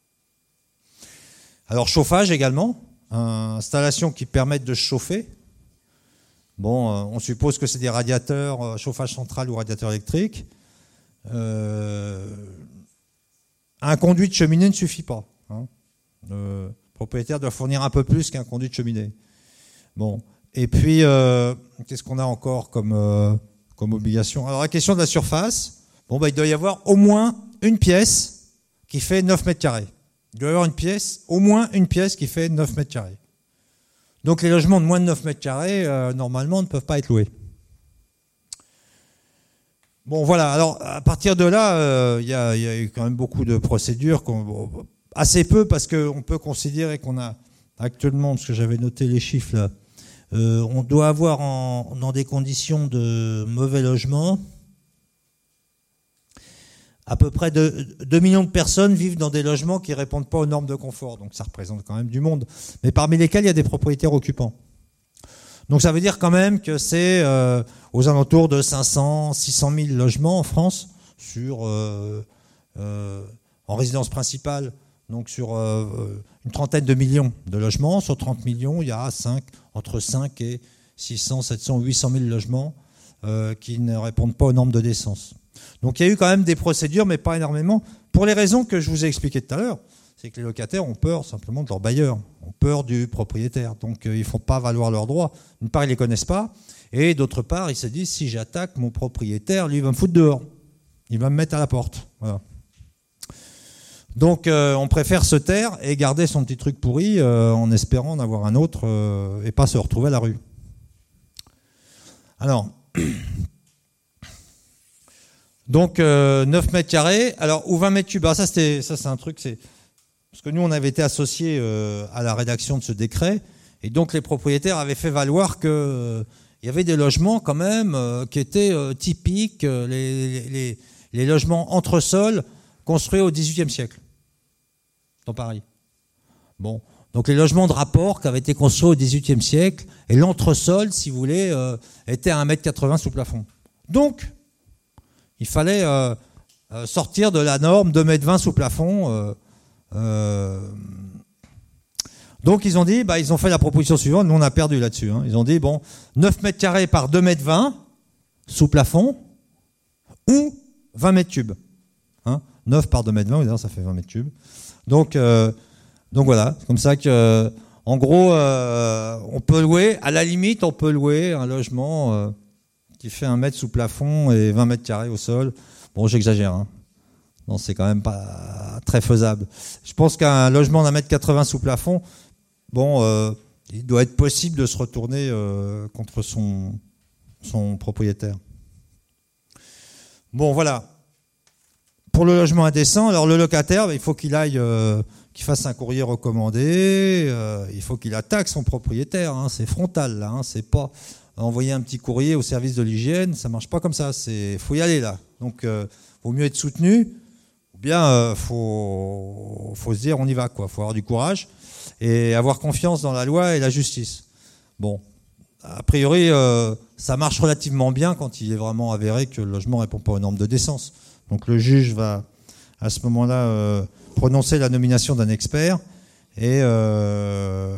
Alors chauffage également. Installations qui permettent de chauffer. Bon, euh, on suppose que c'est des radiateurs, euh, chauffage central ou radiateur électrique. Euh, un conduit de cheminée ne suffit pas. Hein. Le propriétaire doit fournir un peu plus qu'un conduit de cheminée. Bon, et puis, euh, qu'est-ce qu'on a encore comme, euh, comme obligation ? Alors, la question de la surface, bon, bah, il doit y avoir au moins une pièce qui fait neuf mètres carrés. Il doit y avoir une pièce, au moins une pièce qui fait neuf mètres carrés. Donc les logements de moins de neuf mètres carrés, euh, normalement, ne peuvent pas être loués. Bon, voilà. Alors, à partir de là, il euh, y, a, y a eu quand même beaucoup de procédures, qu'on, assez peu, parce qu'on peut considérer qu'on a actuellement, parce que j'avais noté les chiffres là, euh, on doit avoir en, dans des conditions de mauvais logement, à peu près deux millions de personnes vivent dans des logements qui ne répondent pas aux normes de confort. Donc ça représente quand même du monde. Mais parmi lesquels il y a des propriétaires occupants. Donc ça veut dire quand même que c'est euh, aux alentours de cinq cents, six cent mille logements en France, sur, euh, euh, en résidence principale, donc sur euh, une trentaine de millions de logements. Sur trente millions, il y a cinq, entre cinq et six cents, sept cents, huit cent mille logements euh, qui ne répondent pas aux normes de décence. Donc il y a eu quand même des procédures, mais pas énormément, pour les raisons que je vous ai expliquées tout à l'heure. C'est que les locataires ont peur simplement de leur bailleur, ont peur du propriétaire. Donc euh, ils ne font pas valoir leurs droits. D'une part, ils ne les connaissent pas, et d'autre part, ils se disent, si j'attaque mon propriétaire, lui, il va me foutre dehors. Il va me mettre à la porte. Voilà. Donc euh, on préfère se taire et garder son petit truc pourri euh, en espérant en avoir un autre euh, et pas se retrouver à la rue. Alors... Donc euh, neuf mètres carrés, alors ou vingt mètres cubes. Alors ça c'était ça c'est un truc, c'est parce que nous on avait été associés euh, à la rédaction de ce décret, et donc les propriétaires avaient fait valoir que euh, il y avait des logements quand même euh, qui étaient euh, typiques, euh, les, les, les logements entre-sols construits au dix-huitième siècle dans Paris. Bon, donc les logements de rapport qui avaient été construits au dix-huitième siècle, et l'entresol, si vous voulez, euh, était à un mètre quatre-vingts sous plafond. Donc il fallait euh, euh, sortir de la norme deux mètres vingt sous plafond. Euh, euh. Donc ils ont dit, bah, ils ont fait la proposition suivante, nous on a perdu là-dessus. Hein. Ils ont dit, bon, neuf mètres carrés par deux mètres vingt sous plafond, ou vingt mètres cubes. Hein. neuf par deux mètres vingt, ça fait vingt mètres cubes. Donc, euh, donc voilà, c'est comme ça que, en gros, euh, on peut louer, à la limite, on peut louer un logement... Euh, qui fait un mètre sous plafond et vingt mètres carrés au sol. Bon, j'exagère. Hein. Non, c'est quand même pas très faisable. Je pense qu'un logement d'un mètre quatre-vingts sous plafond, bon, euh, il doit être possible de se retourner euh, contre son, son propriétaire. Bon, voilà. Pour le logement indécent, alors le locataire, il faut qu'il aille, euh, qu'il fasse un courrier recommandé. Euh, il faut qu'il attaque son propriétaire. Hein, c'est frontal, là. Hein, c'est pas... envoyer un petit courrier au service de l'hygiène, ça marche pas comme ça. C'est, faut y aller là. Donc, euh, vaut mieux être soutenu, ou bien euh, faut, faut se dire on y va quoi. Faut avoir du courage et avoir confiance dans la loi et la justice. Bon, a priori, euh, ça marche relativement bien quand il est vraiment avéré que le logement répond pas aux normes de décence. Donc, le juge va à ce moment-là euh, prononcer la nomination d'un expert et euh,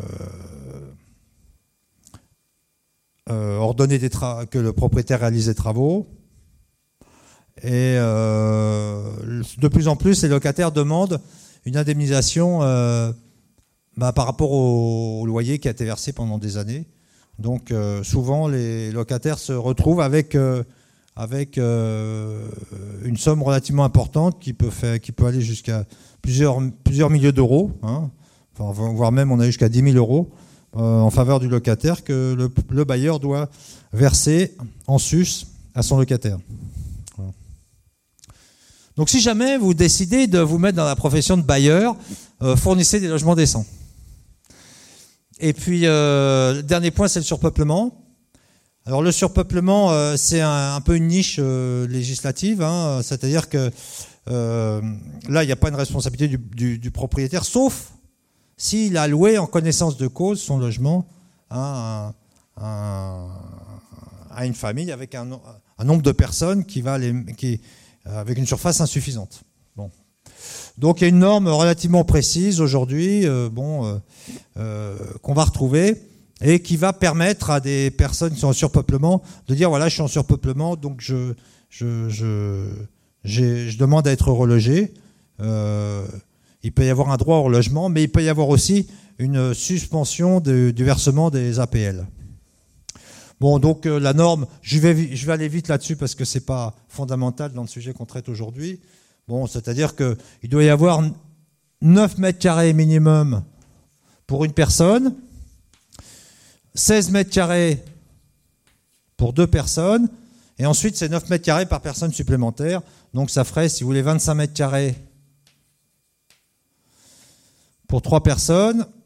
Euh, ordonner des tra- que le propriétaire réalise des travaux. Et euh, de plus en plus, les locataires demandent une indemnisation euh, bah, par rapport au, au loyer qui a été versé pendant des années. Donc euh, souvent, les locataires se retrouvent avec, euh, avec euh, une somme relativement importante qui peut, faire, qui peut aller jusqu'à plusieurs, plusieurs milliers d'euros, hein. Enfin, voire même on a jusqu'à dix mille euros. Euh, en faveur du locataire que le, le bailleur doit verser en sus à son locataire. Voilà. Donc si jamais vous décidez de vous mettre dans la profession de bailleur, euh, fournissez des logements décents. Et puis, euh, le dernier point, c'est le surpeuplement. Alors le surpeuplement, euh, c'est un, un peu une niche euh, législative, hein, c'est-à-dire que euh, là, il n'y a pas une responsabilité du, du, du propriétaire, sauf s'il a loué en connaissance de cause son logement à, un, à une famille avec un, un nombre de personnes qui va les, qui, avec une surface insuffisante. Bon. Donc il y a une norme relativement précise aujourd'hui, euh, bon, euh, euh, qu'on va retrouver et qui va permettre à des personnes qui sont en surpeuplement de dire voilà, je suis en surpeuplement, donc je, je, je, j'ai, je demande à être relogé. Euh, Il peut y avoir un droit au logement, mais il peut y avoir aussi une suspension de, du versement des A P L. Bon, donc euh, la norme, je vais, je vais aller vite là-dessus parce que c'est pas fondamental dans le sujet qu'on traite aujourd'hui. Bon, c'est-à-dire que il doit y avoir neuf mètres carrés minimum pour une personne, seize mètres carrés pour deux personnes, et ensuite c'est neuf mètres carrés par personne supplémentaire. Donc ça ferait, si vous voulez, vingt-cinq mètres carrés pour trois personnes,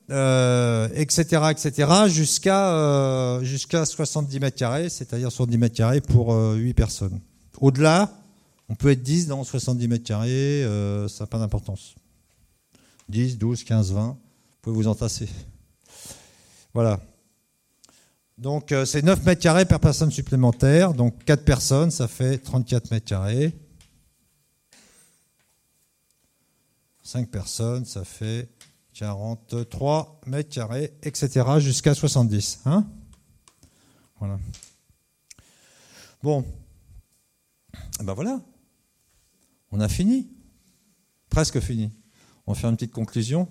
euh, et cetera, et cetera, jusqu'à euh, jusqu'à soixante-dix mètres carrés, c'est-à-dire soixante-dix mètres carrés pour euh, huit personnes. Au-delà, on peut être dix dans soixante-dix mètres carrés, euh, ça n'a pas d'importance. dix, douze, quinze, vingt, vous pouvez vous entasser. Voilà. Donc euh, c'est neuf mètres carrés par personne supplémentaire, donc quatre personnes, ça fait trente-quatre mètres carrés. cinq personnes, ça fait quarante-trois mètres carrés, et cetera, jusqu'à soixante-dix. Hein, voilà. Bon. Ben voilà. On a fini. Presque fini. On va faire une petite conclusion.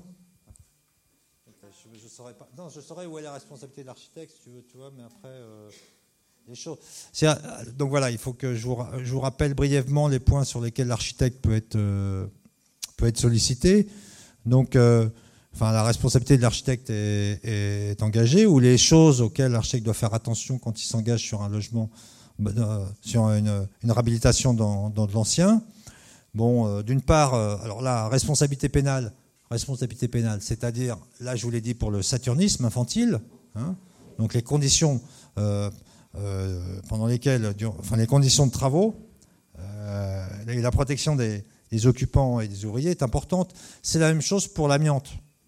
Je, je saurais pas. Non, je saurais où est la responsabilité de l'architecte, si tu veux, tu vois, mais après, euh, les choses. C'est, donc voilà, il faut que je vous, je vous rappelle brièvement les points sur lesquels l'architecte peut être, euh, peut être sollicité. Donc, euh, enfin, la responsabilité de l'architecte est, est engagée, ou les choses auxquelles l'architecte doit faire attention quand il s'engage sur un logement, euh, sur une, une réhabilitation dans, dans de l'ancien. Bon, euh, d'une part, euh, alors là, responsabilité pénale, responsabilité pénale, c'est-à-dire, là, je vous l'ai dit pour le saturnisme infantile, hein, donc les conditions euh, euh, pendant lesquelles, enfin, les conditions de travaux, euh, et la protection des, des occupants et des ouvriers est importante. C'est la même chose pour l'amiante.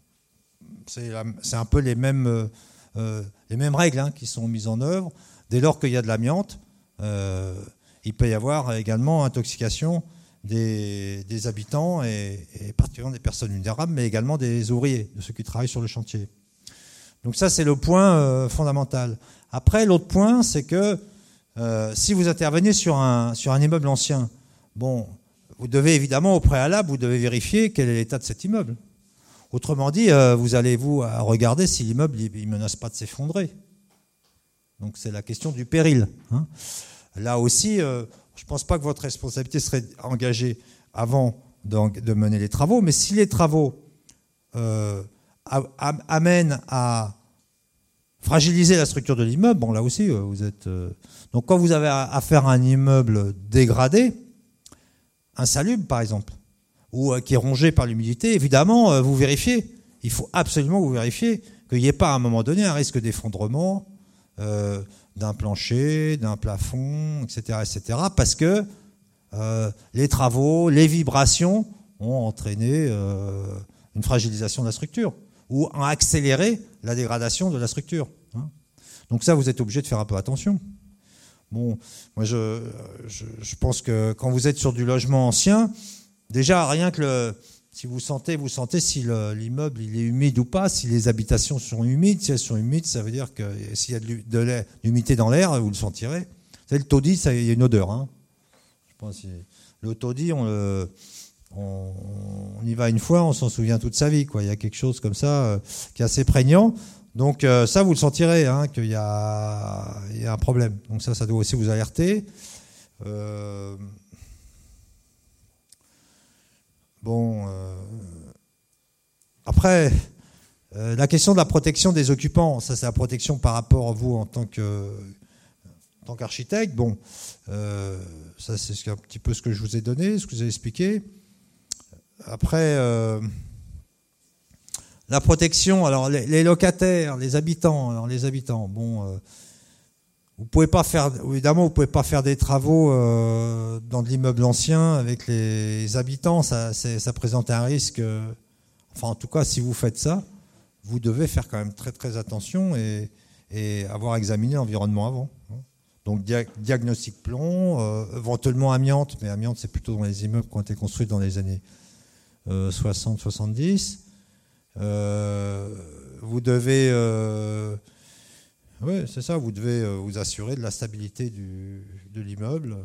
C'est, la, c'est un peu les mêmes, euh, les mêmes règles hein, qui sont mises en œuvre. Dès lors qu'il y a de l'amiante, euh, il peut y avoir également intoxication Des, des habitants et, et particulièrement des personnes vulnérables, mais également des ouvriers, de ceux qui travaillent sur le chantier. Donc ça, c'est le point euh, fondamental. Après, l'autre point, c'est que euh, si vous intervenez sur un, sur un immeuble ancien, bon, vous devez évidemment, au préalable, vous devez vérifier quel est l'état de cet immeuble. Autrement dit, euh, vous allez vous à regarder si l'immeuble ne menace pas de s'effondrer. Donc c'est la question du péril. Hein. Là aussi... Euh, je ne pense pas que votre responsabilité serait engagée avant de mener les travaux, mais si les travaux euh, amènent à fragiliser la structure de l'immeuble, bon là aussi, vous êtes... Euh, donc quand vous avez affaire à un immeuble dégradé, insalubre par exemple, ou euh, qui est rongé par l'humidité, évidemment, euh, vous vérifiez. Il faut absolument que vous vérifiez qu'il n'y ait pas à un moment donné un risque d'effondrement, euh, d'un plancher, d'un plafond, et cetera, et cetera, parce que euh, les travaux, les vibrations ont entraîné euh, une fragilisation de la structure ou ont accéléré la dégradation de la structure. Hein. Donc ça, vous êtes obligé de faire un peu attention. Bon, moi, je, je, je pense que quand vous êtes sur du logement ancien, déjà, rien que le... Si vous sentez, vous sentez si le, l'immeuble il est humide ou pas, si les habitations sont humides. Si elles sont humides, ça veut dire que s'il y a de, de l'humidité dans l'air, vous le sentirez. Vous savez, le taudis, ça, il y a une odeur. Hein. Je pense que le taudis, on, le, on, on y va une fois, on s'en souvient toute sa vie. Quoi. Il y a quelque chose comme ça euh, qui est assez prégnant. Donc euh, ça, vous le sentirez, hein, qu'il y a, il y a un problème. Donc ça, ça doit aussi vous alerter. Euh, Bon, euh, après, euh, la question de la protection des occupants, ça c'est la protection par rapport à vous en tant que, en tant qu'architecte. Bon, euh, ça c'est un petit peu ce que je vous ai donné, ce que je vous ai expliqué. Après, euh, la protection, alors les, les locataires, les habitants, alors les habitants, bon. Euh, Vous pouvez pas faire, évidemment, vous pouvez pas faire des travaux euh, dans de l'immeuble ancien avec les habitants. Ça, c'est, ça présente un risque. Euh, enfin, en tout cas, si vous faites ça, vous devez faire quand même très très attention et, et avoir examiné l'environnement avant. Donc, dia- diagnostic plomb, euh, éventuellement amiante, mais amiante, c'est plutôt dans les immeubles qui ont été construits dans les années euh, soixante soixante-dix. Euh, vous devez euh, Oui, c'est ça, vous devez vous assurer de la stabilité du, de l'immeuble.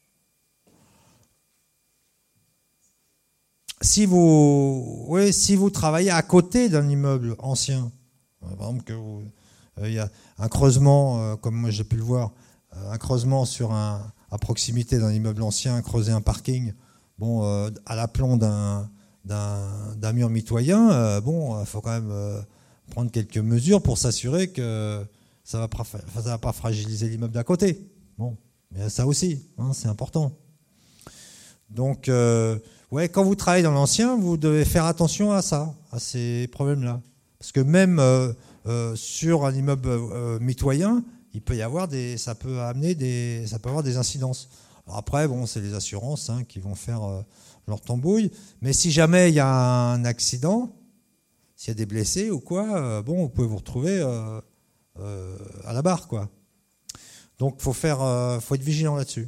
Si vous, oui, si vous travaillez à côté d'un immeuble ancien, par exemple, que vous, euh, il y a un creusement, euh, comme moi j'ai pu le voir, euh, un creusement sur un, à proximité d'un immeuble ancien, creuser un parking, bon, euh, à l'aplomb d'un, d'un, d'un mur mitoyen, euh, bon, il faut quand même euh, prendre quelques mesures pour s'assurer que ça va pas, ça va pas fragiliser l'immeuble d'à côté. Bon, mais ça aussi, hein, c'est important. Donc, euh, ouais, quand vous travaillez dans l'ancien, vous devez faire attention à ça, à ces problèmes-là. Parce que même euh, euh, sur un immeuble euh, mitoyen, il peut y avoir des, ça peut amener des, ça peut avoir des incidences. Alors après, bon, c'est les assurances hein, qui vont faire euh, leur tambouille. Mais si jamais il y a un accident, s'il y a des blessés ou quoi, euh, bon, vous pouvez vous retrouver euh, euh, à la barre, quoi. Donc, faut faire, euh, faut être vigilant là-dessus.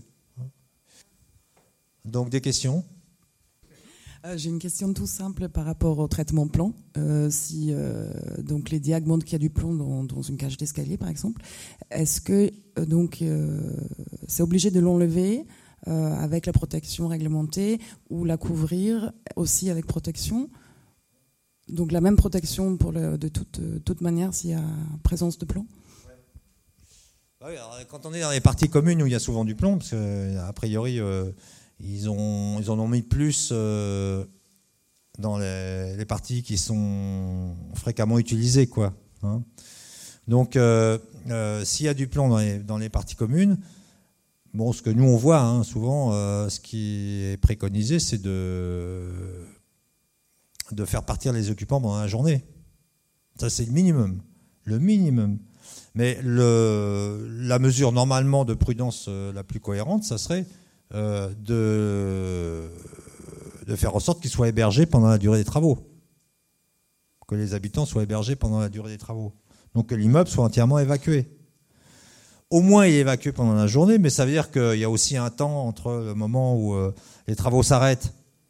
Donc, des questions ? Euh, j'ai une question tout simple par rapport au traitement plomb. Euh, si euh, donc les diags montrent qu'il y a du plomb dans, dans une cage d'escalier, par exemple, est-ce que euh, donc euh, c'est obligé de l'enlever euh, avec la protection réglementée ou la couvrir aussi avec protection? Donc la même protection pour le, de toute, toute manière s'il y a présence de plomb? Oui, alors, quand on est dans les parties communes où il y a souvent du plomb, parce qu'a priori euh, ils, ont, ils en ont mis plus euh, dans les, les parties qui sont fréquemment utilisées, quoi. Hein. Donc euh, euh, s'il y a du plomb dans les, dans les parties communes, bon, ce que nous on voit hein, souvent, euh, ce qui est préconisé, c'est de, de faire partir les occupants pendant la journée. Ça c'est le minimum, le minimum. Mais le, la mesure normalement de prudence euh, la plus cohérente, ça serait euh, de, de faire en sorte qu'ils soient hébergés pendant la durée des travaux. Que les habitants soient hébergés pendant la durée des travaux. Donc que l'immeuble soit entièrement évacué. Au moins il est évacué pendant la journée, mais ça veut dire qu'il y a aussi un temps entre le moment où euh, les travaux s'arrêtent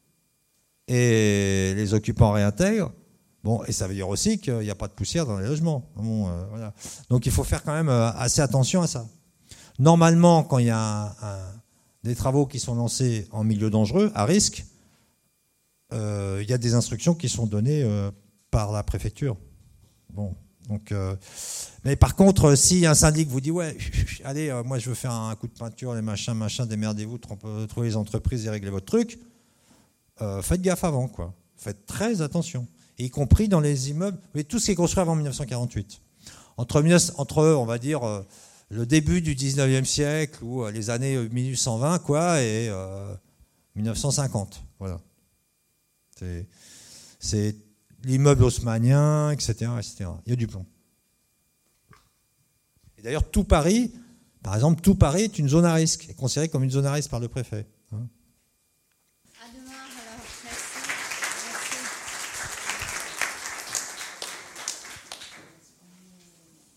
et les occupants réintègrent. Bon, et ça veut dire aussi qu'il n'y a pas de poussière dans les logements. Bon, euh, voilà. Donc il faut faire quand même euh, assez attention à ça. Normalement, quand il y a un, un, des travaux qui sont lancés en milieu dangereux, à risque, euh, il y a des instructions qui sont données euh, par la préfecture. Bon, donc, euh, mais par contre, si un syndic vous dit ouais, allez, euh, moi je veux faire un coup de peinture, les machins, machins, démerdez-vous, trouvez les entreprises et réglez votre truc, euh, faites gaffe avant, quoi. Faites très attention. Y compris dans les immeubles, mais tout ce qui est construit avant mille neuf cent quarante-huit. Entre, entre on va dire, euh, le début du dix-neuvième siècle, ou euh, les années mille huit cent vingt, quoi, et euh, mille neuf cent cinquante. Voilà. C'est, c'est l'immeuble haussmannien, et cetera, et cetera. Il y a du plomb. Et d'ailleurs, tout Paris, par exemple, tout Paris est une zone à risque, est considéré comme une zone à risque par le préfet. Hein.